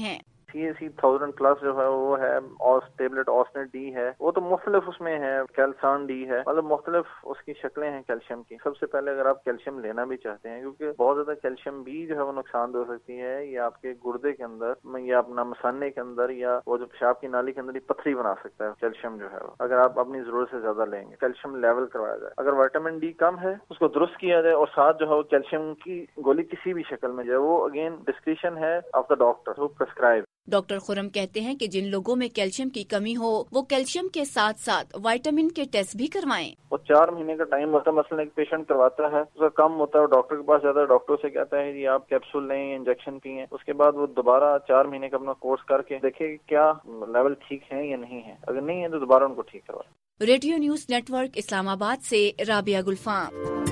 CAC-1000+ جو ہے وہ ہے، اور ٹیبلٹ آسنیٹ ڈی ہے، وہ تو مختلف اس میں ہے، کیلسان ڈی ہے، مطلب مختلف اس کی شکلیں ہیں کیلشیم کی۔ سب سے پہلے اگر آپ کیلشیم لینا بھی چاہتے ہیں، کیونکہ بہت زیادہ کیلشیم بھی جو ہے وہ نقصان دہ ہو سکتی ہے، یا آپ کے گردے کے اندر یا اپنا مثانے کے اندر یا وہ جو پیشاب کی نالی کے اندر ہی پتھری بنا سکتا ہے کیلشیم جو ہے وہ، اگر آپ اپنی ضرورت سے زیادہ لیں گے۔ کیلشیم لیول کروایا جائے، اگر وائٹامن ڈی کم ہے اس کو درست کیا جائے، اور ساتھ جو ہے وہ کیلشیم کی گولی کسی بھی شکل میں جو ہے وہ اگین ڈسکریشن ہے of the doctor who prescribe. Doctor Khurram کہتے ہیں کہ جن لوگوں میں کیلشیم کی کمی ہو وہ کیلشیم کے ساتھ ساتھ وائٹامن کے ٹیسٹ بھی کروائیں۔ وہ 4 مہینے کا ٹائم ہوتا ہے، مثلا ایک پیشنٹ کرواتا ہے، اس کا کم ہوتا ہے، ڈاکٹر کے پاس جاتا ہے، ڈاکٹر سے کہتا ہے جی آپ کیپسول لیں، انجیکشن پئیں، اس کے بعد وہ دوبارہ 4 مہینے کا اپنا کورس کر کے دیکھے کہ کیا لیول ٹھیک ہے یا نہیں ہے، اگر نہیں ہے تو دوبارہ ان کو ٹھیک کروائے۔ Radio news network Islamabad سے رابعہ گلفام۔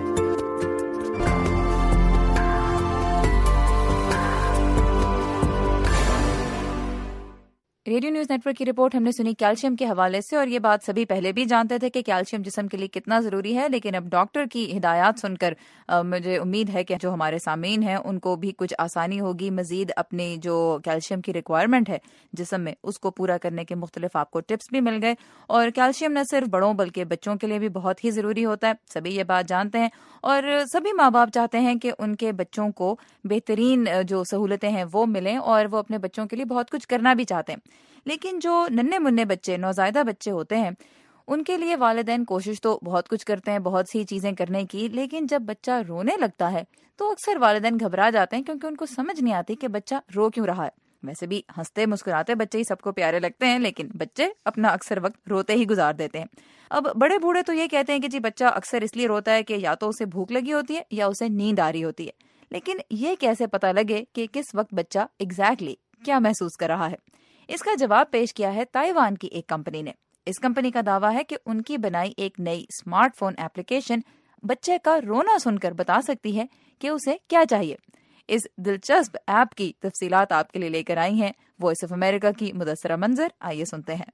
ریڈیو نیوز نیٹ ورک کی رپورٹ ہم نے سنی کیلشیم کے حوالے سے، اور یہ بات سبھی پہلے بھی جانتے تھے کہ کیلشیم جسم کے لیے کتنا ضروری ہے، لیکن اب ڈاکٹر کی ہدایات سن کر مجھے امید ہے کہ جو ہمارے سامعین ہیں ان کو بھی کچھ آسانی ہوگی، مزید اپنی جو کیلشیم کی ریکوائرمنٹ ہے جسم میں اس کو پورا کرنے کے مختلف آپ کو ٹپس بھی مل گئے۔ اور کیلشیم نہ صرف بڑوں بلکہ بچوں کے لیے بھی بہت ہی ضروری ہوتا ہے، سبھی یہ بات جانتے ہیں، اور سبھی ماں باپ چاہتے ہیں کہ ان کے بچوں کو بہترین جو سہولتیں ہیں وہ ملیں، اور وہ اپنے بچوں کے لیے بہت کچھ کرنا بھی چاہتے ہیں۔ لیکن جو ننھے منھے بچے، نوزائیدہ بچے ہوتے ہیں، ان کے لیے والدین کوشش تو بہت کچھ کرتے ہیں، بہت سی چیزیں کرنے کی، لیکن جب بچہ رونے لگتا ہے تو اکثر والدین گھبرا جاتے ہیں، کیونکہ ان کو سمجھ نہیں آتی کہ بچہ رو کیوں رہا ہے۔ ویسے بھی ہنستے مسکراتے بچے ہی سب کو پیارے لگتے ہیں، لیکن بچے اپنا اکثر وقت روتے ہی گزار دیتے ہیں۔ اب بڑے بوڑھے تو یہ کہتے ہیں کہ جی بچہ اکثر اس لیے روتا ہے کہ یا تو اسے بھوک لگی ہوتی ہے یا اسے نیند آ رہی ہوتی ہے، لیکن یہ کیسے پتہ لگے کہ کس وقت بچہ ایگزیکٹلی کیا محسوس کر رہا ہے؟ اس کا جواب پیش کیا ہے تائیوان کی ایک کمپنی نے۔ اس کمپنی کا دعویٰ ہے کہ ان کی بنائی ایک نئی اسمارٹ فون ایپلیکیشن بچے کا رونا سن کر بتا سکتی ہے کہ اسے کیا چاہیے۔ اس دلچسپ ایپ کی تفصیلات آپ کے لیے لے کر آئی ہیں وائس آف امریکہ کی مدثرہ منظر، آئیے سنتے ہیں۔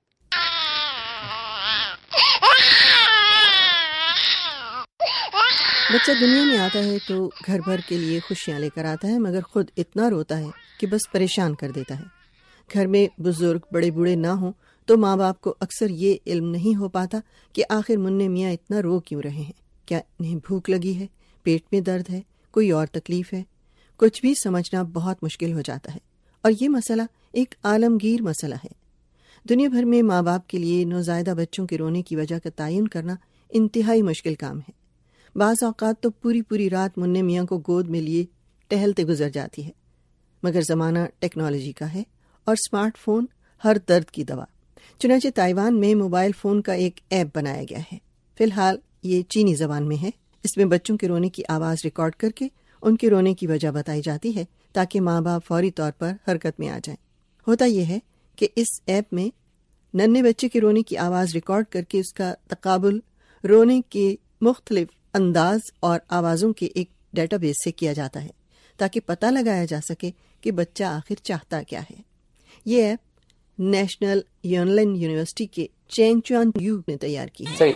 بچہ دنیا میں آتا ہے تو گھر بھر کے لیے خوشیاں لے کر آتا ہے، مگر خود اتنا روتا ہے کہ بس پریشان کر دیتا ہے۔ گھر میں بزرگ بڑے بوڑھے نہ ہوں تو ماں باپ کو اکثر یہ علم نہیں ہو پاتا کہ آخر منع میاں اتنا رو کیوں رہے ہیں۔ کیا انہیں بھوک لگی ہے، پیٹ میں درد ہے، کوئی اور تکلیف ہے؟ کچھ بھی سمجھنا بہت مشکل ہو جاتا ہے، اور یہ مسئلہ ایک عالمگیر مسئلہ ہے۔ دنیا بھر میں ماں باپ کے لیے نوزائیدہ بچوں کے رونے کی وجہ کا تعین کرنا انتہائی مشکل کام ہے۔ بعض اوقات تو پوری رات منع میاں کو گود میں لیے ٹہلتے گزر جاتی ہے، مگر زمانہ ٹیکنالوجی کا ہے اور اسمارٹ فون ہر درد کی دوا۔ چنانچہ تائیوان میں موبائل فون کا ایک ایپ بنایا گیا ہے۔ فی الحال یہ چینی زبان میں ہے۔ اس میں بچوں کے رونے کی آواز ریکارڈ کر کے ان کے رونے کی وجہ بتائی جاتی ہے تاکہ ماں باپ فوری طور پر حرکت میں آ جائیں۔ ہوتا یہ ہے کہ اس ایپ میں ننھے بچے کے رونے کی آواز ریکارڈ کر کے اس کا تقابل رونے کے مختلف انداز اور آوازوں کے ایک ڈیٹا بیس سے کیا جاتا ہے تاکہ پتہ لگایا جا سکے کہ بچہ آخر چاہتا کیا ہے۔ یہ ایپ نیشنل یونلین یونیورسٹی کے چینگ چوان یو نے تیار کی ہے۔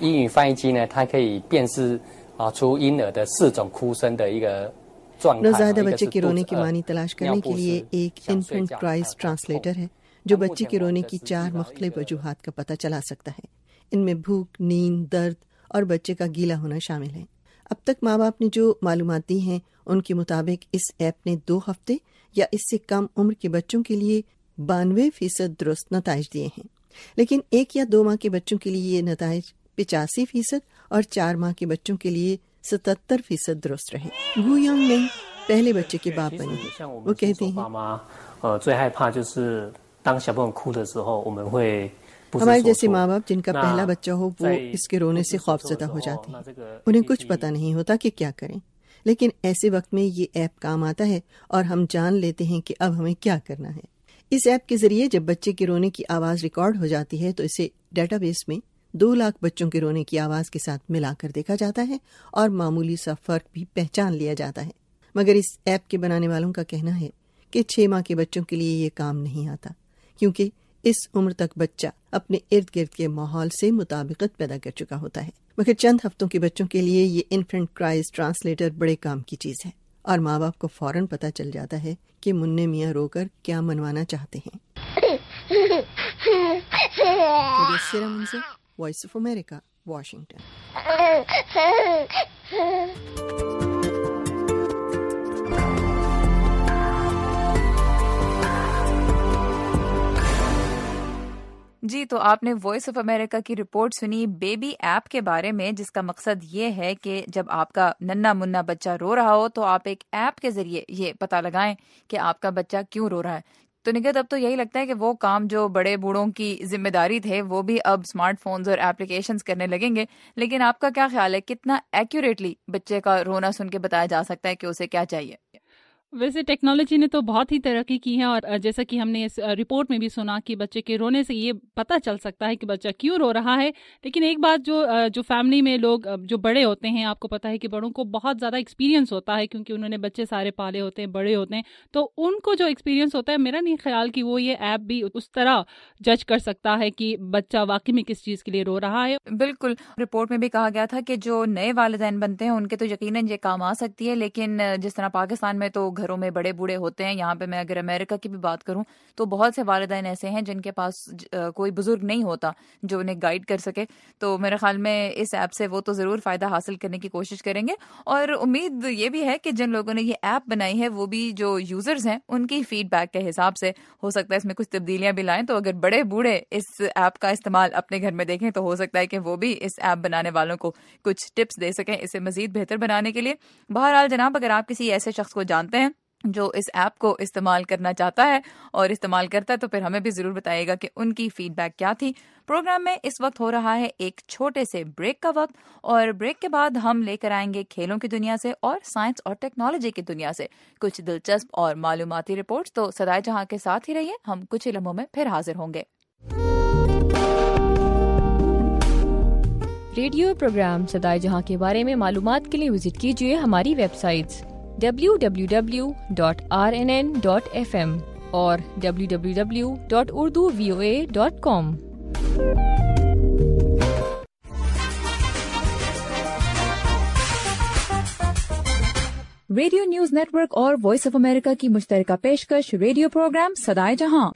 نوزائیدہ بچے کے رونے کے معنی تلاش کرنے کے لیے ایک انفنٹ کرائز ٹرانسلیٹر ہے جو بچے کے رونے کی 4 مختلف وجوہات کا پتہ چلا سکتا ہے۔ ان میں بھوک، نیند، درد اور بچے کا گیلا ہونا شامل ہے۔ اب تک ماں باپ نے جو معلومات دی ہیں ان کے مطابق اس ایپ نے 2 ہفتے یا اس سے کم عمر کے بچوں کے لیے 92% درست نتائج دیے ہیں، لیکن 1 یا 2 ماہ کے بچوں کے لیے یہ نتائج 85% اور 4 ماہ کے بچوں کے لیے 77% درست رہے۔ گو یانگ میں پہلے بچے کے باپ بنے ہیں۔ وہ کہتے ہیں ہمارے جیسے ماں باپ جن کا پہلا بچہ ہو وہ اس کے رونے سے خوفزدہ ہو جاتے ہیں، انہیں کچھ پتا نہیں ہوتا کہ کیا کریں، لیکن ایسے وقت میں یہ ایپ کام آتا ہے اور ہم جان لیتے ہیں کہ اب ہمیں کیا کرنا ہے۔ اس ایپ کے ذریعے جب بچے کے رونے کی آواز ریکارڈ ہو جاتی ہے تو اسے ڈیٹا بیس میں 2 لاکھ بچوں کے رونے کی آواز کے ساتھ ملا کر دیکھا جاتا ہے اور معمولی سا فرق بھی پہچان لیا جاتا ہے۔ مگر اس ایپ کے بنانے والوں کا کہنا ہے کہ 6 ماہ کے بچوں کے لیے یہ کام نہیں آتا، کیونکہ اس عمر تک بچہ اپنے ارد گرد کے ماحول سے مطابقت پیدا کر چکا ہوتا ہے، مگر چند ہفتوں کے بچوں کے لیے یہ انفنٹ کرائز ٹرانسلیٹر بڑے کام کی چیز ہے اور ماں باپ کو فوراً پتہ چل جاتا ہے کہ منع میاں رو کر کیا منوانا چاہتے ہیں۔ Voice of America, Washington. جی، تو آپ نے وائس آف امریکہ کی رپورٹ سنی بیبی ایپ کے بارے میں، جس کا مقصد یہ ہے کہ جب آپ کا ننھا منا بچہ رو رہا ہو تو آپ ایک ایپ کے ذریعے یہ پتہ لگائیں کہ آپ کا بچہ کیوں رو رہا ہے۔ تو نگہت، اب تو یہی لگتا ہے کہ وہ کام جو بڑے بوڑھوں کی ذمہ داری تھے وہ بھی اب اسمارٹ فونز اور ایپلیکیشنز کرنے لگیں گے۔ لیکن آپ کا کیا خیال ہے، کتنا ایکوریٹلی بچے کا رونا سن کے بتایا جا سکتا ہے کہ اسے کیا چاہیے؟ ویسے ٹیکنالوجی نے تو بہت ہی ترقی کی ہے، اور جیسا کہ ہم نے اس رپورٹ میں بھی سنا کہ بچے کے رونے سے یہ پتہ چل سکتا ہے کہ بچہ کیوں رو رہا ہے۔ لیکن ایک بات جو فیملی میں لوگ جو بڑے ہوتے ہیں، آپ کو پتہ ہے کہ بڑوں کو بہت زیادہ ایکسپیرینس ہوتا ہے کیونکہ انہوں نے بچے سارے پالے ہوتے ہیں، بڑے ہوتے ہیں، تو ان کو جو ایکسپیرینس ہوتا ہے، میرا نہیں خیال کہ وہ یہ ایپ بھی اس طرح جج کر سکتا ہے کہ بچہ واقعی میں کس چیز کے لیے رو رہا ہے۔ بالکل، رپورٹ میں بھی کہا گیا تھا کہ جو نئے والدین بنتے ہیں ان کے تو یقیناً یہ کام آ سکتی ہے، لیکن جس طرح پاکستان میں تو گھروں میں بڑے بوڑھے ہوتے ہیں، یہاں پہ میں اگر امریکہ کی بھی بات کروں تو بہت سے والدین ایسے ہیں جن کے پاس کوئی بزرگ نہیں ہوتا جو انہیں گائیڈ کر سکے۔ تو میرے خیال میں اس ایپ سے وہ تو ضرور فائدہ حاصل کرنے کی کوشش کریں گے، اور امید یہ بھی ہے کہ جن لوگوں نے یہ ایپ بنائی ہے وہ بھی جو یوزرز ہیں ان کی فیڈ بیک کے حساب سے ہو سکتا ہے اس میں کچھ تبدیلیاں بھی لائیں۔ تو اگر بڑے بوڑھے اس ایپ کا استعمال اپنے گھر میں دیکھیں تو ہو سکتا ہے کہ وہ بھی اس ایپ بنانے والوں کو کچھ ٹپس دے سکیں اسے مزید بہتر بنانے کے لیے۔ بہرحال جناب، اگر آپ کسی ایسے شخص کو جانتے ہیں جو اس ایپ کو استعمال کرنا چاہتا ہے اور استعمال کرتا ہے تو پھر ہمیں بھی ضرور بتائیے گا کہ ان کی فیڈ بیک کیا تھی۔ پروگرام میں اس وقت ہو رہا ہے ایک چھوٹے سے بریک کا وقت، اور بریک کے بعد ہم لے کر آئیں گے کھیلوں کی دنیا سے اور سائنس اور ٹیکنالوجی کی دنیا سے کچھ دلچسپ اور معلوماتی رپورٹس۔ تو سدائے جہاں کے ساتھ ہی رہیے، ہم کچھ ہی لمحوں میں پھر حاضر ہوں گے۔ ریڈیو پروگرام سدائے جہاں کے بارے میں معلومات کے لیے وزٹ کیجیے ہماری ویب سائٹس www.rnn.fm اور www.urduvoa.com۔ Radio news network اور وائس آف امریکہ کی مشترکہ پیشکش ریڈیو پروگرام سدائے جہاں،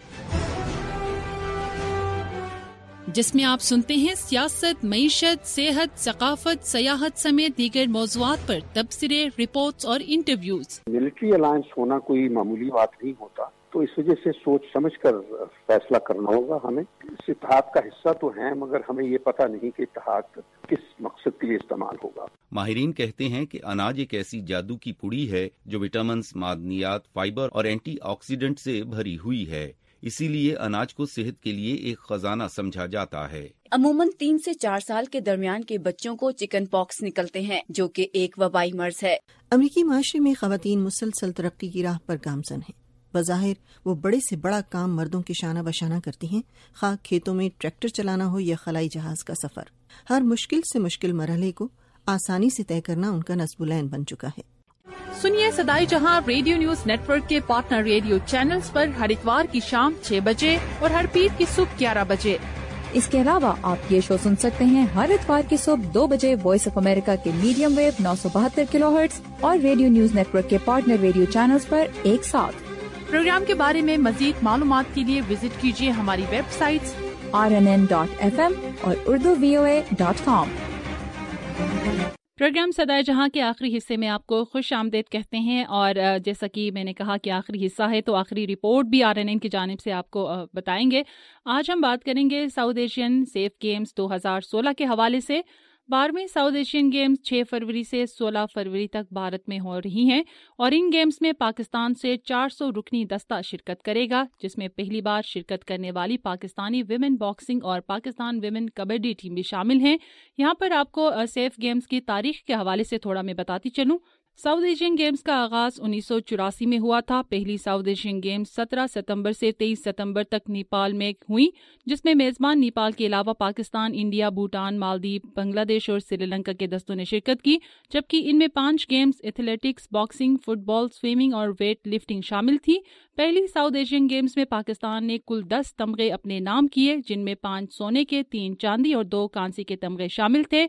جس میں آپ سنتے ہیں سیاست، معیشت، صحت، ثقافت، سیاحت سمیت دیگر موضوعات پر تبصرے، رپورٹس اور انٹرویوز۔ ملٹری الائنس ہونا کوئی معمولی بات نہیں ہوتا، تو اس وجہ سے سوچ سمجھ کر فیصلہ کرنا ہوگا ہمیں۔ اس اتحاد کا حصہ تو ہیں، مگر ہمیں یہ پتہ نہیں کہ اتحاد کس مقصد کے لیے استعمال ہوگا۔ ماہرین کہتے ہیں کہ اناج ایک ایسی جادو کی پڑی ہے جو وٹامنز، معدنیات، فائبر اور اینٹی آکسیڈنٹ سے بھری ہوئی ہے، اسی لیے اناج کو صحت کے لیے ایک خزانہ سمجھا جاتا ہے۔ عموماً 3 سے 4 سال کے درمیان کے بچوں کو چکن پاکس نکلتے ہیں، جو کہ ایک وبائی مرض ہے۔ امریکی معاشرے میں خواتین مسلسل ترقی کی راہ پر گامزن ہیں۔ بظاہر وہ بڑے سے بڑا کام مردوں کے شانہ بشانہ کرتی ہیں، خواہ کھیتوں میں ٹریکٹر چلانا ہو یا خلائی جہاز کا سفر۔ ہر مشکل سے مشکل مرحلے کو آسانی سے طے کرنا ان کا نصب العین بن چکا ہے۔ سنیے سدائے جہاں ریڈیو نیوز نیٹ ورک کے پارٹنر ریڈیو چینلز پر ہر اتوار کی شام 6 بجے اور ہر پیر کی صبح 11 بجے۔ اس کے علاوہ آپ یہ شو سن سکتے ہیں ہر اتوار کی صبح 2 بجے وائس آف امریکہ کے میڈیم ویو 972 کلو ہرٹز اور ریڈیو نیوز نیٹ ورک کے پارٹنر ریڈیو چینلز پر ایک ساتھ۔ پروگرام کے بارے میں مزید معلومات کے لیے وزٹ کیجیے ہماری ویب سائٹس rnn.fm اور urduvoa.com۔ پروگرام سدائے جہاں کے آخری حصے میں آپ کو خوش آمدید کہتے ہیں، اور جیسا کہ میں نے کہا کہ آخری حصہ ہے تو آخری رپورٹ بھی RNN کی جانب سے آپ کو بتائیں گے۔ آج ہم بات کریں گے ساؤتھ ایشین سیف گیمز 2016 کے حوالے سے۔ 12ویں ساؤتھ ایشین گیمز 6 فروری سے 16 فروری تک بھارت میں ہو رہی ہیں، اور ان گیمز میں پاکستان سے 400 رکنی دستہ شرکت کرے گا، جس میں پہلی بار شرکت کرنے والی پاکستانی ویمن باکسنگ اور پاکستان ویمن کبڈی ٹیم بھی شامل ہیں۔ یہاں پر آپ کو سیف گیمز کی تاریخ کے حوالے سے تھوڑا میں بتاتی چلوں۔ ساؤتھ ایشین گیمز کا آغاز 1984 میں ہوا تھا۔ پہلی ساؤتھ ایشین گیمز 17 ستمبر سے 23 ستمبر تک نیپال میں ہوئی، جس میں میزبان نیپال کے علاوہ پاکستان، انڈیا، بھوٹان، مالدیپ، بنگلہ دیش اور سری لنکا کے دستوں نے شرکت کی، جبکہ ان میں 5 games athletics, boxing, football, swimming اور ویٹ لفٹنگ شامل تھی۔ پہلی ساؤتھ ایشین گیمز میں پاکستان نے کل 10 تمغے اپنے نام کیے، جن میں 5 سونے کے، 3 چاندی اور 2 کانسی کے تمغے شامل تھے۔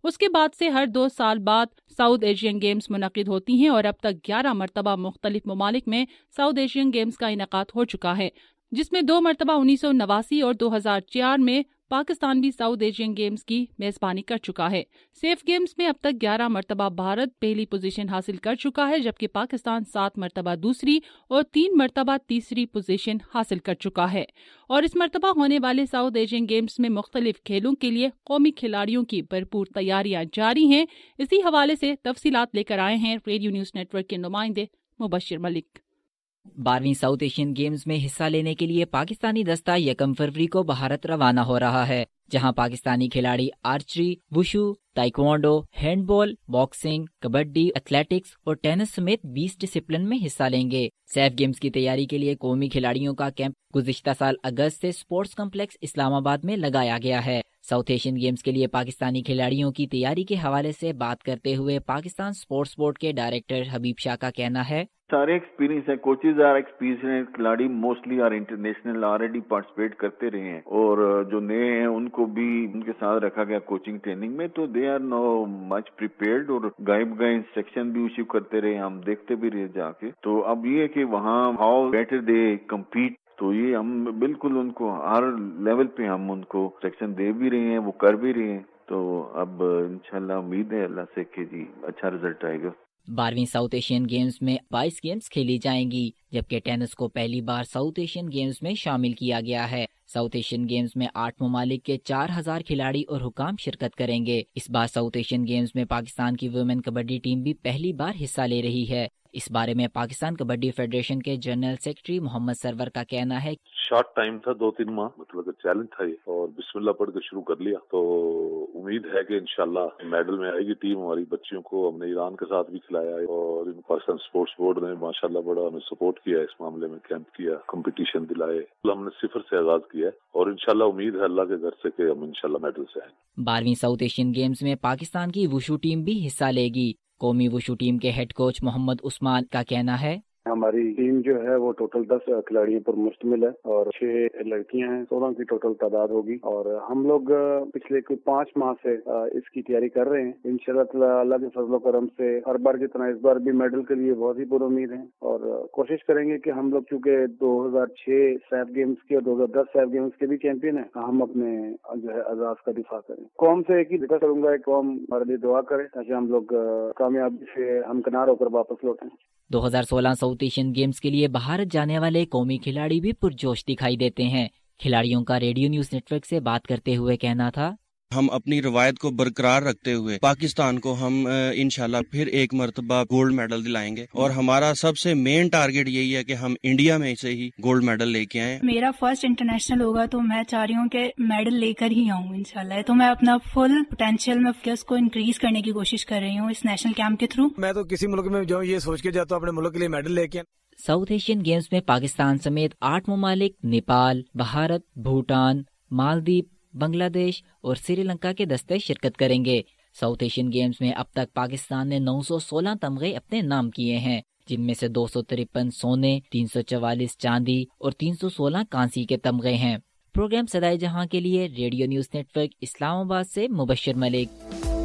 اس کے بعد سے ہر 2 سال بعد ساؤتھ ایشین گیمز منعقد ہوتی ہیں اور اب تک 11 مرتبہ مختلف ممالک میں ساؤتھ ایشین گیمز کا انعقاد ہو چکا ہے، جس میں 2 مرتبہ 1989 اور 2004 میں پاکستان بھی ساؤتھ ایشین گیمز کی میزبانی کر چکا ہے۔ سیف گیمز میں اب تک 11 مرتبہ بھارت پہلی پوزیشن حاصل کر چکا ہے، جبکہ پاکستان 7 مرتبہ دوسری اور 3 مرتبہ تیسری پوزیشن حاصل کر چکا ہے۔ اور اس مرتبہ ہونے والے ساؤتھ ایشین گیمز میں مختلف کھیلوں کے لیے قومی کھلاڑیوں کی بھرپور تیاریاں جاری ہیں۔ اسی حوالے سے تفصیلات لے کر آئے ہیں ریڈیو نیوز نیٹ ورک کے نمائندے مبشر ملک۔ 12ویں ساؤتھ ایشین گیمز میں حصہ لینے کے لیے پاکستانی دستہ 1 فروری کو بھارت روانہ ہو رہا ہے، جہاں پاکستانی کھلاڑی archery, wushu, taekwondo, handball, boxing, kabaddi, athletics اور ٹینس سمیت 20 ڈسپلن میں حصہ لیں گے۔ سیف گیمز کی تیاری کے لیے قومی کھلاڑیوں کا کیمپ گزشتہ سال اگست سے اسپورٹس کمپلیکس اسلام آباد میں لگایا گیا ہے۔ ساؤتھ ایشین گیمز کے لیے پاکستانی کھلاڑیوں کی تیاری کے حوالے سے بات کرتے ہوئے پاکستان اسپورٹس بورڈ کے ڈائریکٹر حبیب شاہ کا کہنا ہے، سارے ایکسپیرینس ہے، کوچز آر ایکسپیرینس، کھلاڑی موسٹلی اور انٹرنیشنل آلریڈی پارٹیسپیٹ کرتے رہے ہیں، اور جو نئے ہیں ان کو بھی ان کے ساتھ رکھا گیا کوچنگ ٹریننگ میں، تو they are know much prepared, اور گائے بگائے انسٹرکشن بھی ایشو کرتے رہے، ہم دیکھتے بھی رہے جا کے۔ تو اب یہ کہ وہاں ہاؤ بیٹر دے کمپیٹ، تو یہ ہم بالکل ان کو ہر لیول پہ ہم ان کو انسٹرکشن دے بھی رہے ہیں، وہ کر بھی رہے ہیں۔ تو اب انشاءاللہ امید ہے اللہ سے کہ جی اچھا رزلٹ آئے گا۔ 12ویں ساؤتھ ایشین گیمز میں 22 گیمز کھیلی جائیں گی، جبکہ ٹینس کو پہلی بار ساؤتھ ایشین گیمز میں شامل کیا گیا ہے۔ ساؤتھ ایشین گیمز میں 8 ممالک کے 4000 کھلاڑی اور حکام شرکت کریں گے۔ اس بار ساؤتھ ایشین گیمز میں پاکستان کی ویمن کبڈی ٹیم بھی پہلی بار حصہ لے رہی ہے۔ اس بارے میں پاکستان کبڈی فیڈریشن کے جنرل سیکرٹری محمد سرور کا کہنا ہے، شارٹ ٹائم تھا، 2-3 ماہ، مطلب چیلنج تھا یہ، اور بسم اللہ پڑھ کے شروع کر لیا، تو امید ہے کہ انشاءاللہ میڈل میں آئے گی ٹیم ہماری۔ بچیوں کو ہم نے ایران کے ساتھ بھی کھلایا ہے، اور پاکستان اسپورٹس بورڈ نے ماشاءاللہ بڑا ہمیں سپورٹ کیا ہے، اس معاملے میں کیمپ کیا، کمپٹیشن دلائے، ہم نے 0 سے آغاز کیا ہے، اور انشاءاللہ امید ہے اللہ کے گھر سے کہ ہم انشاءاللہ میڈل سے آئیں۔ 12ویں ساؤتھ ایشین گیمز میں پاکستان کی وشو ٹیم بھی حصہ لے گی۔ قومی وشو ٹیم کے ہیڈ کوچ محمد عثمان کا کہنا ہے، ہماری ٹیم جو ہے وہ ٹوٹل 10 کھلاڑیوں پر مشتمل ہے، اور 6 لڑکیاں ہیں، 16 کی ٹوٹل تعداد ہوگی، اور ہم لوگ پچھلے 5 ماہ سے اس کی تیاری کر رہے ہیں۔ انشاءاللہ اللہ کے فضل و کرم سے ہر بار جتنا اس بار بھی میڈل کے لیے بہت ہی پر امید ہیں، اور کوشش کریں گے کہ ہم لوگ چونکہ 2006 سیف گیمز کے اور 2010 سیف گیمز کے بھی چیمپئن ہیں، ہم اپنے جو ہے اعزاز کا دفاع کریں۔ قوم سے ایک ہی ذکر کروں گا، قوم ہمارے لیے دعا کرے تاکہ ہم لوگ کامیابی سے ہمکنار ہو کر واپس لوٹیں۔ 2016 ساؤتھ ایشین گیمز کے لیے بھارت جانے والے قومی کھلاڑی بھی پرجوش دکھائی دیتے ہیں۔ کھلاڑیوں کا ریڈیو نیوز نیٹ ورک سے بات کرتے ہوئے کہنا تھا، ہم اپنی روایت کو برقرار رکھتے ہوئے پاکستان کو ہم انشاءاللہ پھر ایک مرتبہ گولڈ میڈل دلائیں گے، اور ہمارا سب سے مین ٹارگٹ یہی ہے کہ ہم انڈیا میں سے ہی گولڈ میڈل لے کے آئیں۔ میرا فرسٹ انٹرنیشنل ہوگا تو میں چاہ رہی ہوں کہ میڈل لے کر ہی آؤں انشاءاللہ، تو میں اپنا فل پوٹینشیل میں فوکس کو انکریز کرنے کی کوشش کر رہی ہوں اس نیشنل کیمپ کے تھرو۔ میں تو کسی ملک میں جاؤں یہ سوچ کے جاتا ہوں اپنے ملک کے لیے میڈل لے کے۔ ساؤتھ ایشین گیمز میں پاکستان سمیت 8 ممالک نیپال، بھارت، بھوٹان، مالدیپ، بنگلہ دیش اور سری لنکا کے دستے شرکت کریں گے۔ ساؤتھ ایشین گیمز میں اب تک پاکستان نے 916 تمغے اپنے نام کیے ہیں، جن میں سے 253 سونے، 344 چاندی اور 316 کانسی کے تمغے ہیں۔ پروگرام صدائے جہاں کے لیے radio news network Islamabad سے مبشر ملک۔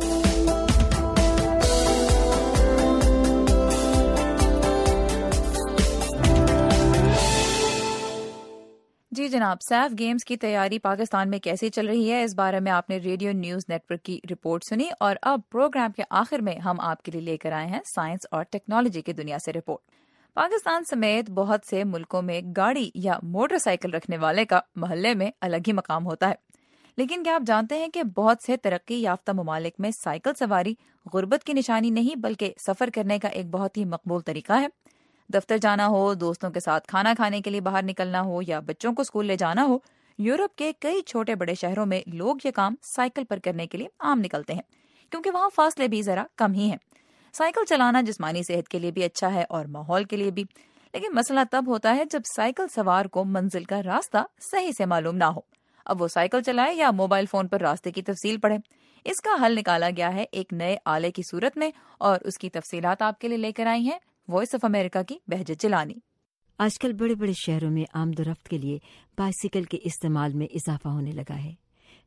جی جناب، سیف گیمز کی تیاری پاکستان میں کیسی چل رہی ہے، اس بارے میں آپ نے ریڈیو نیوز نیٹ ورک کی رپورٹ سنی، اور اب پروگرام کے آخر میں ہم آپ کے لیے لے کر آئے ہیں سائنس اور ٹیکنالوجی کی دنیا سے رپورٹ۔ پاکستان سمیت بہت سے ملکوں میں گاڑی یا موٹر سائیکل رکھنے والے کا محلے میں الگ ہی مقام ہوتا ہے، لیکن کیا آپ جانتے ہیں کہ بہت سے ترقی یافتہ ممالک میں سائیکل سواری غربت کی نشانی نہیں بلکہ سفر کرنے کا ایک بہت ہی مقبول طریقہ ہے۔ دفتر جانا ہو، دوستوں کے ساتھ کھانا کھانے کے لیے باہر نکلنا ہو، یا بچوں کو اسکول لے جانا ہو، یورپ کے کئی چھوٹے بڑے شہروں میں لوگ یہ کام سائیکل پر کرنے کے لیے عام نکلتے ہیں، کیونکہ وہاں فاصلے بھی ذرا کم ہی ہیں۔ سائیکل چلانا جسمانی صحت کے لیے بھی اچھا ہے اور ماحول کے لیے بھی، لیکن مسئلہ تب ہوتا ہے جب سائیکل سوار کو منزل کا راستہ صحیح سے معلوم نہ ہو۔ اب وہ سائیکل چلائے یا موبائل فون پر راستے کی تفصیل پڑھے۔ اس کا حل نکالا گیا ہے ایک نئے آلے کی صورت میں، اور اس کی تفصیلات آپ کے لیے لے کر آئی ہیں وائس آف امریکہ کی بہجت جیلانی۔ آج کل بڑے بڑے شہروں میں آمد و رفت کے لیے بائسیکل کے استعمال میں اضافہ ہونے لگا ہے۔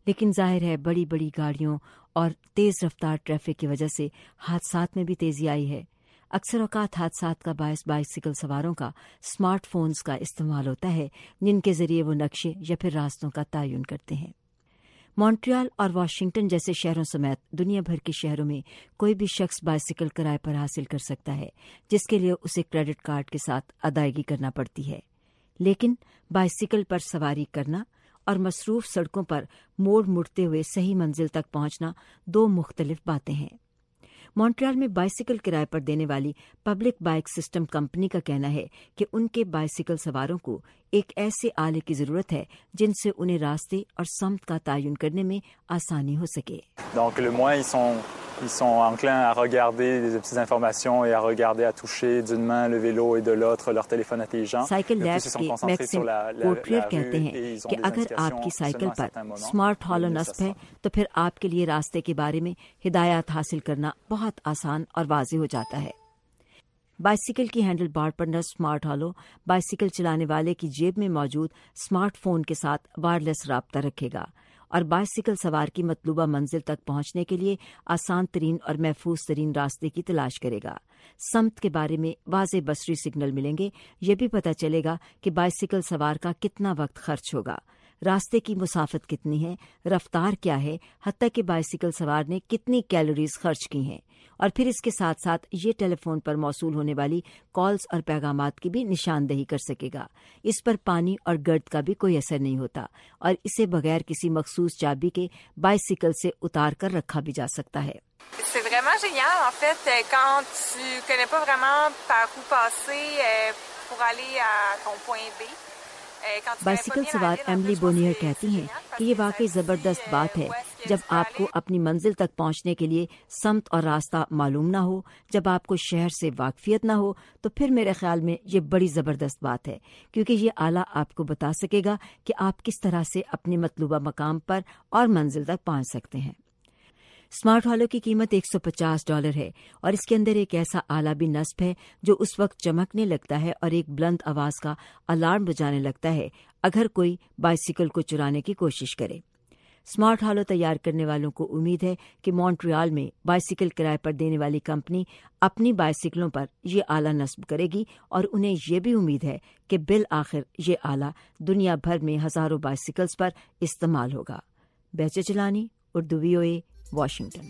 لیکن ظاہر ہے بڑی بڑی گاڑیوں اور تیز رفتار ٹریفک کی وجہ سے حادثات میں بھی تیزی آئی ہے۔ اکثر اوقات حادثات کا باعث بائسیکل سواروں کا اسمارٹ فونز کا استعمال ہوتا ہے، جن کے ذریعے وہ نقشے یا پھر راستوں کا تعین کرتے ہیں۔ مونٹریال اور واشنگٹن جیسے شہروں سمیت دنیا بھر کے شہروں میں کوئی بھی شخص بائسیکل کرائے پر حاصل کر سکتا ہے، جس کے لیے اسے کریڈٹ کارڈ کے ساتھ ادائیگی کرنا پڑتی ہے۔ لیکن بائسیکل پر سواری کرنا اور مصروف سڑکوں پر موڑ مڑتے ہوئے صحیح منزل تک پہنچنا دو مختلف باتیں ہیں۔ مونٹریال میں بائسیکل کرائے پر دینے والی پبلک بائک سسٹم کمپنی کا کہنا ہے کہ ان کے بائسیکل سواروں کو ایک ایسے آلے کی ضرورت ہے جن سے انہیں راستے اور سمت کا تعین کرنے میں آسانی ہو سکے۔ Donc le moins ils sont enclins à regarder des petites informations et à regarder à toucher d'une main le vélo et de l'autre leur téléphone intelligent. Cycle lab کے میکسم پورٹریئر کہتے ہیں کہ اگر آپ کی سائیکل پر اسمارٹ ہالو نصب ہے تو پھر آپ کے لیے راستے کے بارے میں ہدایات حاصل کرنا بہت آسان اور واضح ہو جاتا ہے۔ بائسیکل کی ہینڈل بار پر نصب اسمارٹ ہالو بائسیکل چلانے والے کی جیب میں موجود اسمارٹ فون کے ساتھ وائرلیس رابطہ رکھے گا اور بائسیکل سوار کی مطلوبہ منزل تک پہنچنے کے لیے آسان ترین اور محفوظ ترین راستے کی تلاش کرے گا۔ سمت کے بارے میں واضح بصری سگنل ملیں گے، یہ بھی پتہ چلے گا کہ بائسیکل سوار کا کتنا وقت خرچ ہوگا، راستے کی مسافت کتنی ہے، رفتار کیا ہے، حتیٰ کہ بائسیکل سوار نے کتنی کیلوریز خرچ کی ہیں، اور پھر اس کے ساتھ ساتھ یہ ٹیلی فون پر موصول ہونے والی کالز اور پیغامات کی بھی نشاندہی کر سکے گا۔ اس پر پانی اور گرد کا بھی کوئی اثر نہیں ہوتا اور اسے بغیر کسی مخصوص چابی کے بائسیکل سے اتار کر رکھا بھی جا سکتا ہے۔ C'est vraiment génial en fait quand tu connais pas vraiment par où passer pour aller à ton point B. Bicycle سوار ایملی بونیئر کہتی ہیں کہ یہ واقعی زبردست بات ہے جب آپ کو اپنی منزل تک پہنچنے کے لیے سمت اور راستہ معلوم نہ ہو، جب آپ کو شہر سے واقفیت نہ ہو، تو پھر میرے خیال میں یہ بڑی زبردست بات ہے، کیونکہ یہ آلہ آپ کو بتا سکے گا کہ آپ کس طرح سے اپنے مطلوبہ مقام پر اور منزل تک پہنچ سکتے ہیں۔ اسمارٹ ہالو کی قیمت $150 ہے اور اس کے اندر ایک ایسا آلہ بھی نصب ہے جو اس وقت چمکنے لگتا ہے اور ایک بلند آواز کا الارم بجانے لگتا ہے اگر کوئی بائسیکل کو چرانے کی کوشش کرے۔ اسمارٹ ہالو تیار کرنے والوں کو امید ہے کہ مونٹریال میں بائسیکل کرائے پر دینے والی کمپنی اپنی بائسیکلوں پر یہ آلہ نصب کرے گی اور انہیں یہ بھی امید ہے کہ بالآخر یہ آلہ دنیا بھر میں ہزاروں بائسیکلز پر استعمال ہوگا۔ Behjat Gilani, Urdu VOA، Washington.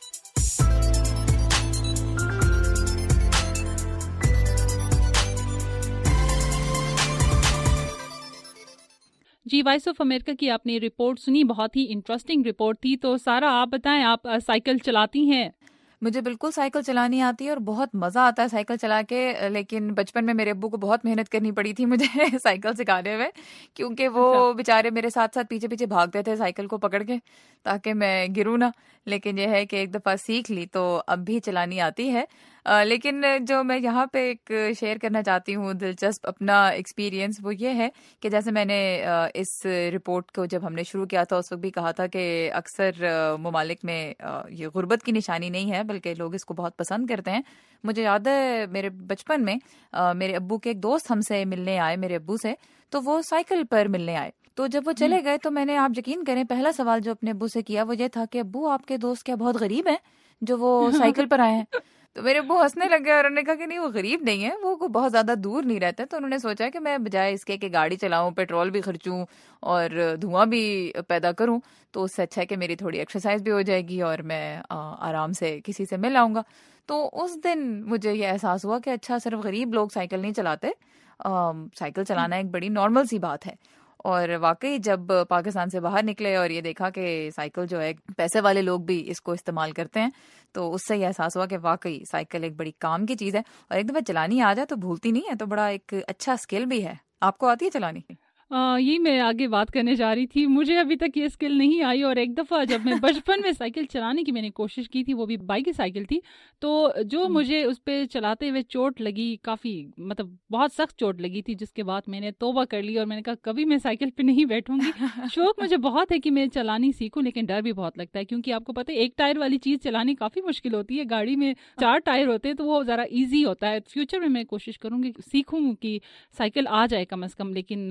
جی، وائس آف امریکہ کی آپ نے رپورٹ سنی، بہت ہی انٹرسٹنگ رپورٹ تھی۔ تو سارا آپ بتائیں، آپ سائیکل چلاتی ہیں؟ مجھے بالکل سائیکل چلانی آتی ہے اور بہت مزہ آتا ہے سائیکل چلا کے، لیکن بچپن میں میرے ابو کو بہت محنت کرنی پڑی تھی مجھے سائیکل سکھانے میں، کیونکہ وہ بیچارے میرے ساتھ ساتھ پیچھے پیچھے بھاگتے تھے سائیکل کو پکڑ کے تاکہ میں گروں نہ۔ لیکن یہ ہے کہ ایک دفعہ سیکھ لی تو اب بھی چلانی آتی ہے۔ لیکن جو میں یہاں پہ ایک شیئر کرنا چاہتی ہوں دلچسپ اپنا ایکسپیرینس، وہ یہ ہے کہ جیسے میں نے اس رپورٹ کو جب ہم نے شروع کیا تھا اس وقت بھی کہا تھا کہ اکثر ممالک میں یہ غربت کی نشانی نہیں ہے بلکہ لوگ اس کو بہت پسند کرتے ہیں۔ مجھے یاد ہے میرے بچپن میں میرے ابو کے ایک دوست ہم سے ملنے آئے، میرے ابو سے، تو وہ سائیکل پر ملنے آئے۔ تو جب وہ چلے گئے تو میں نے، آپ یقین کریں، پہلا سوال جو اپنے ابو سے کیا وہ یہ تھا کہ ابو آپ کے دوست کیا بہت غریب ہیں جو وہ سائیکل پر آئے ہیں؟ تو میرے ابو ہنسنے لگے اور انہوں نے کہا کہ نہیں، وہ غریب نہیں ہے، وہ بہت زیادہ دور نہیں رہتے۔ تو انہوں نے سوچا کہ میں بجائے اس کے کہ گاڑی چلاؤں، پیٹرول بھی خرچوں اور دھواں بھی پیدا کروں، تو اس سے اچھا ہے کہ میری تھوڑی ایکسرسائز بھی ہو جائے گی اور میں آرام سے کسی سے مل آؤں گا۔ تو اس دن مجھے یہ احساس ہوا کہ اچھا، صرف غریب لوگ سائیکل نہیں چلاتے، سائیکل چلانا ایک بڑی نارمل سی بات ہے۔ اور واقعی جب پاکستان سے باہر نکلے اور یہ دیکھا کہ سائیکل جو ہے پیسے والے لوگ بھی اس کو استعمال کرتے ہیں، تو اس سے یہ احساس ہوا کہ واقعی سائیکل ایک بڑی کام کی چیز ہے، اور ایک دفعہ چلانی آ جائے تو بھولتی نہیں ہے، تو بڑا ایک اچھا اسکل بھی ہے۔ آپ کو آتی ہے چلانی؟ یہی میں آگے بات کرنے جا رہی تھی، مجھے ابھی تک یہ اسکل نہیں آئی، اور ایک دفعہ جب میں بچپن میں سائیکل چلانے کی میں نے کوشش کی تھی، وہ بھی بائک کی سائیکل تھی، تو جو مجھے اس پہ چلاتے ہوئے چوٹ لگی، کافی مطلب بہت سخت چوٹ لگی تھی، جس کے بعد میں نے توبہ کر لی اور میں نے کہا کبھی میں سائیکل پہ نہیں بیٹھوں گی۔ شوق مجھے بہت ہے کہ میں چلانی سیکھوں، لیکن ڈر بھی بہت لگتا ہے، کیونکہ آپ کو پتہ ہے ایک ٹائر والی چیز چلانی کافی مشکل ہوتی ہے، گاڑی میں 4 ٹائر ہوتے ہیں تو وہ ذرا ایزی ہوتا ہے۔ فیوچر میں کوشش کروں گی، سیکھوں کہ سائیکل آ جائے کم از کم، لیکن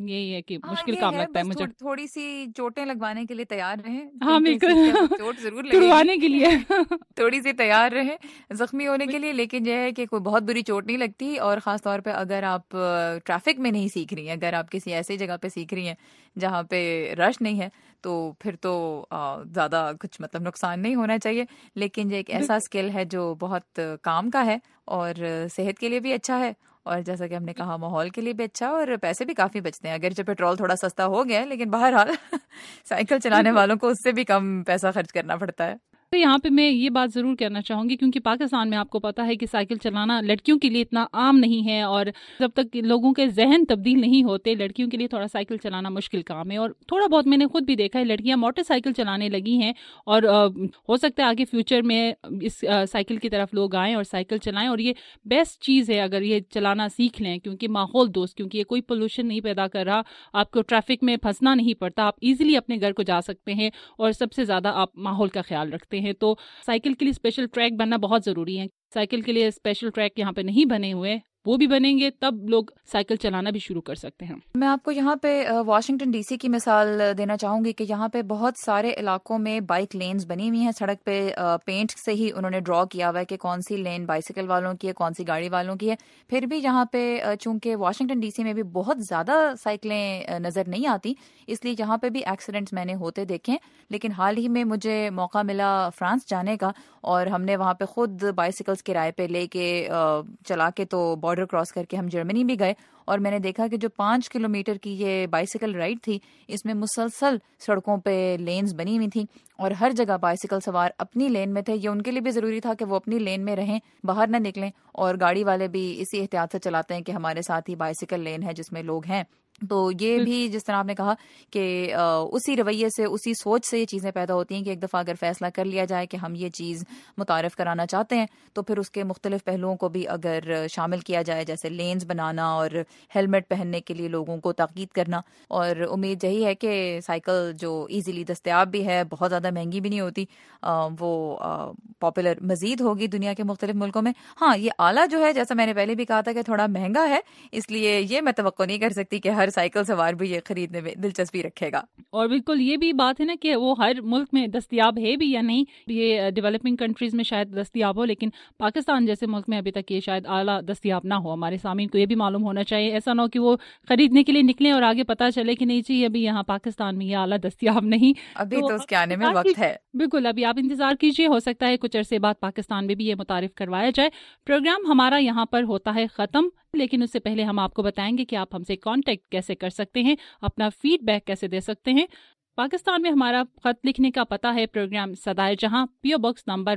यही है कि मुश्किल काम लगता है मुझे। थोड़ी सी चोटें लगवाने के लिए तैयार रहें। हाँ बिल्कुल, चोट जरूर लगवाने के लिए थोड़ी सी तैयार रहें जख्मी होने के लिए, लेकिन यह है कि कोई बहुत बुरी चोट नहीं लगती। और खास तौर पे अगर आप ट्रैफिक में नहीं सीख रही हैं, अगर आप किसी ऐसी जगह पे सीख रही हैं जहाँ पे रश नहीं है, तो फिर तो ज़्यादा कुछ मतलब नुकसान नहीं होना चाहिए। लेकिन ये एक ऐसा स्किल है जो बहुत काम का है और सेहत के लिए भी अच्छा है, और जैसा कि हमने कहा माहौल के लिए भी अच्छा, और पैसे भी काफ़ी बचते हैं। अगर जो पेट्रोल थोड़ा सस्ता हो गया है, लेकिन बहरहाल साइकिल चलाने वालों को उससे भी कम पैसा खर्च करना पड़ता है। तो यहाँ पे मैं ये बात ज़रूर कहना चाहूँगी, क्योंकि पाकिस्तान में आपको पता है कि साइकिल चलाना लड़कियों के लिए इतना आम नहीं है, और जब तक लोगों के जहन तब्दील नहीं होते, लड़कियों के लिए थोड़ा साइकिल चलाना मुश्किल काम है। और थोड़ा बहुत मैंने खुद भी देखा है, लड़कियाँ मोटरसाइकिल चलाने लगी हैं, और हो सकता है आगे फ्यूचर में इस साइकिल की तरफ लोग आएँ और साइकिल चलाएँ। और ये बेस्ट चीज़ है अगर ये चलाना सीख लें, क्योंकि माहौल दोस्त, क्योंकि ये कोई पोल्यूशन नहीं पैदा कर रहा, आपको ट्रैफिक में फंसना नहीं पड़ता, आप ईजिली अपने घर को जा सकते हैं, और सबसे ज़्यादा आप माहौल का ख्याल रखते हैं। तो साइकिल के लिए स्पेशल ट्रैक बनना बहुत ज़रूरी है। साइकिल के लिए स्पेशल ट्रैक यहाँ पे नहीं बने हुए, वो भी बनेंगे तब लोग साइकिल चलाना भी शुरू कर सकते हैं। मैं आपको यहाँ पे वाशिंगटन डीसी की मिसाल देना चाहूँगी कि यहाँ पे बहुत सारे इलाकों में बाइक लेन्स बनी हुई हैं। सड़क पे पेंट से ही उन्होंने ड्रॉ किया हुआ है कि कौन सी लेन बाइसिकल वालों की है, कौन सी गाड़ी वालों की है। फिर भी यहाँ पे चूंकि वाशिंगटन डीसी में भी बहुत ज़्यादा साइकिलें नज़र नहीं आती, इसलिए यहाँ पे भी एक्सीडेंट्स मैंने होते देखे। लेकिन हाल ही में मुझे मौका मिला फ्रांस जाने का, और हमने वहाँ पे खुद बाइसिकल्स किराए पे लेके चला के तो बॉर्डर क्रॉस करके हम जर्मनी भी गए। और मैंने देखा कि जो 5 किलोमीटर की ये बाइसिकल राइड थी, इसमें मुसलसल सड़कों पे लेन्स बनी हुई थी, और हर जगह बाइसिकल सवार अपनी लेन में थे। ये उनके लिए भी ज़रूरी था कि वो अपनी लेन में रहें, बाहर ना निकलें। और गाड़ी वाले भी इसी एहतियात से चलाते हैं कि हमारे साथ ही बाइसिकल लेन है जिसमें लोग हैं। तो ये भी जिस तरह आपने कहा कि उसी रवैये से, उसी सोच से ये चीज़ें पैदा होती हैं कि एक दफ़ा अगर फैसला कर लिया जाए कि हम ये चीज़ मुतारिफ कराना चाहते हैं, तो फिर उसके मुख्तलिफ पहलुओं को भी अगर शामिल किया जाए, जैसे लेन्स बनाना और हेलमेट पहनने के लिए लोगों को ताकीद करना। और उम्मीद यही है कि साइकिल जो ईजीली दस्तयाब भी है, बहुत ज़्यादा महंगी भी नहीं होती, वो पॉपुलर मज़ीद होगी दुनिया के मुख्तलिफ मुल्कों में। हाँ, ये आला जो है, जैसा मैंने पहले भी कहा था कि थोड़ा महंगा है, इसलिए ये मैं तवक्को नहीं कर सकती कि हर साइकिल सवार भी ये खरीदने में दिलचस्पी रखेगा। और बिल्कुल ये भी बात है ना कि वो हर मुल्क में दस्तयाब है भी या नहीं। ये डेवलपिंग कंट्रीज में शायद दस्तयाब हो, लेकिन पाकिस्तान जैसे मुल्क में अभी तक ये शायद आला दस्तयाब ना हो। हमारे सामीन को ये भी मालूम होना चाहिए, ऐसा ना हो कि वो खरीदने के लिए निकले और आगे पता चले कि नहीं चाहिए अभी यहाँ पाकिस्तान में ये आला दस्तयाब नहीं। अभी तो उसके आने में वक्त है। बिल्कुल, अभी आप इंतजार कीजिए, हो सकता है कुछ अरसे बाद पाकिस्तान में भी ये मुतारिफ करवाया जाए। प्रोग्राम हमारा यहाँ पर होता है खत्म, लेकिन उससे पहले हम आपको बताएंगे कि आप हमसे कांटेक्ट कैसे कर सकते हैं, अपना फीडबैक कैसे दे सकते हैं। पाकिस्तान में हमारा खत लिखने का पता है प्रोग्राम सदाए जहां, पीओ बॉक्स नंबर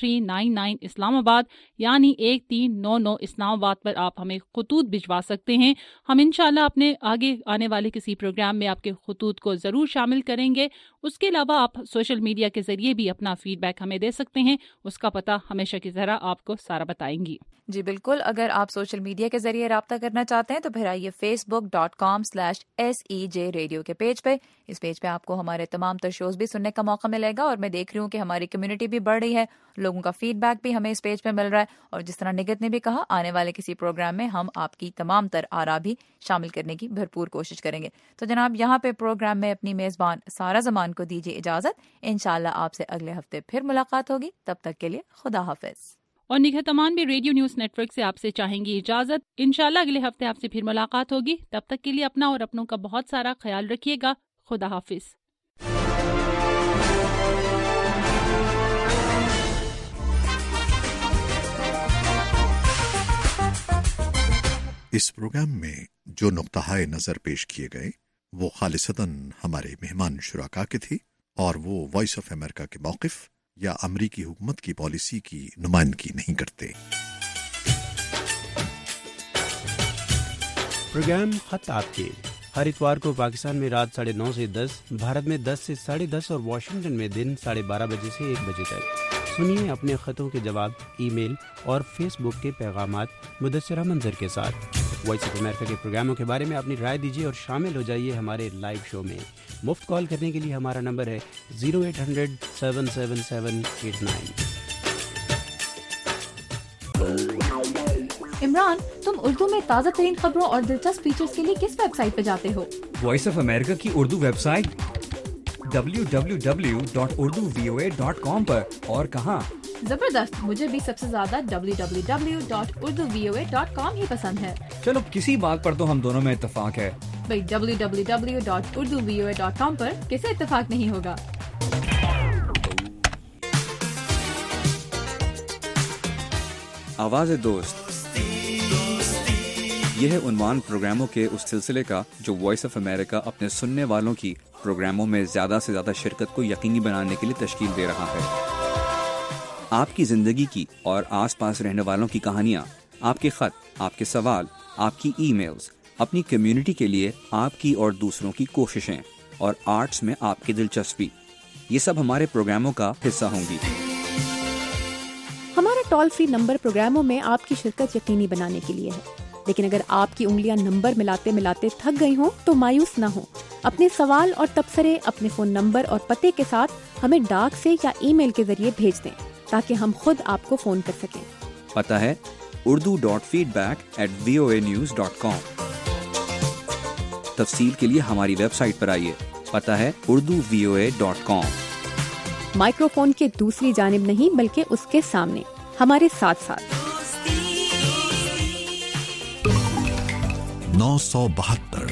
1399 इस्लामाबाद, यानी 1399 इस्लामाबाद पर आप हमें खतूत भिजवा सकते हैं। हम इंशाल्लाह अपने आगे आने वाले किसी प्रोग्राम में आपके खतूत को ज़रूर शामिल करेंगे। उसके अलावा आप सोशल मीडिया के जरिए भी अपना फीडबैक हमें दे सकते हैं, उसका पता हमेशा की तरह आपको सारा बताएंगी। जी बिल्कुल, अगर आप सोशल मीडिया के जरिए राब्ता करना चाहते हैं तो फिर आइए facebook.com/SEJ रेडियो के पेज पे। इस पेज पे आपको हमारे तमाम तर शोज भी सुनने का मौका मिलेगा, और मैं देख रही हूँ कि हमारी कम्युनिटी भी बढ़ रही है, लोगों का फीडबैक भी हमें इस पेज पे मिल रहा है। और जिस तरह निगत ने भी कहा, आने वाले किसी प्रोग्राम में हम आपकी तमाम तर आरा भी शामिल करने की भरपूर कोशिश करेंगे। तो जनाब, यहाँ पे प्रोग्राम में अपनी मेजबान सारा जमान को दीजिए इजाजत। इंशाल्लाह आपसे अगले हफ्ते फिर मुलाकात होगी, तब तक के लिए खुदा हाफिज। और निगहत अमान भी रेडियो न्यूज नेटवर्क से आपसे चाहेंगी इजाजत। इंशाल्लाह अगले हफ्ते आपसे फिर मुलाकात होगी, तब तक के लिए अपना और अपनों का बहुत सारा ख्याल रखिएगा। खुदा हाफिज। इस प्रोग्राम में जो नुक्ताए नजर पेश किए गए वो खालिसतन हमारे मेहमान शुराका के थे, और वो वॉइस ऑफ अमेरिका के मौक़िफ़ या अमरीकी हुकूमत की पॉलिसी की नुमाइंदगी नहीं करते। प्रोग्राम खत आपके हर इतवार को पाकिस्तान में रात 9:30 से 10, भारत में 10 से 10:30 और वाशिंगटन में दिन 12:30 बजे से 1 बजे तक। सुनिए अपने खतों के जवाब ईमेल और फेसबुक के पैगामात मुदस्सिरा मंजर के साथ। वॉइस ऑफ अमेरिका के प्रोग्रामों के बारे में अपनी राय दीजिए और शामिल हो जाइए हमारे लाइव शो में। मुफ्त कॉल करने के लिए हमारा नंबर है 0800-777-89। इमरान, तुम उर्दू में ताज़ा तरीन खबरों और दिलचस्प फीचर्स के लिए किस वेबसाइट पे जाते हो? वॉइस ऑफ अमेरिका की उर्दू वेबसाइट www.urduvoa.com पर। और कहाँ? जबरदस्त, मुझे भी सबसे ज्यादा www.urduvoa.com ही पसंद है। चलो किसी बात पर तो हम दोनों में इत्तेफाक है। भाई www.urduvoa.com पर किसे इत्तेफाक नहीं होगा। आवाज़ दोस्त, यह है उन्वान प्रोग्रामों के उस सिलसिले का जो वॉइस ऑफ अमेरिका अपने सुनने वालों की प्रोग्रामों में ज़्यादा से ज़्यादा शिरकत को यकीनी बनाने के लिए तश्कील दे रहा है। आपकी ज़िंदगी की और आसपास रहने वालों की कहानियाँ, आपके ख़त, आपके सवाल, आपकी ईमेल्स, अपनी कम्युनिटी के लिए आपकी और दूसरों की कोशिशें और आर्ट्स में आपकी दिलचस्पी, ये सब हमारे प्रोग्रामों का हिस्सा होंगी। हमारा टोल फ्री नंबर प्रोग्रामों में आपकी शिरकत यकीनी बनाने के लिए है, लेकिन अगर आपकी उंगलियां नंबर मिलाते मिलाते थक गई हों तो मायूस ना हो। अपने सवाल और तबसरे अपने फ़ोन नंबर और पते के साथ हमें डाक से या ईमेल के जरिए भेज दें ताकि हम खुद आपको फ़ोन कर सकें। पता है urdu.feedback@voanews.com। तफसील के लिए हमारी वेबसाइट पर आइए। पता है urduvoa.com। माइक्रोफोन के दूसरी जानिब नहीं बल्कि उसके सामने, हमारे साथ साथ। 972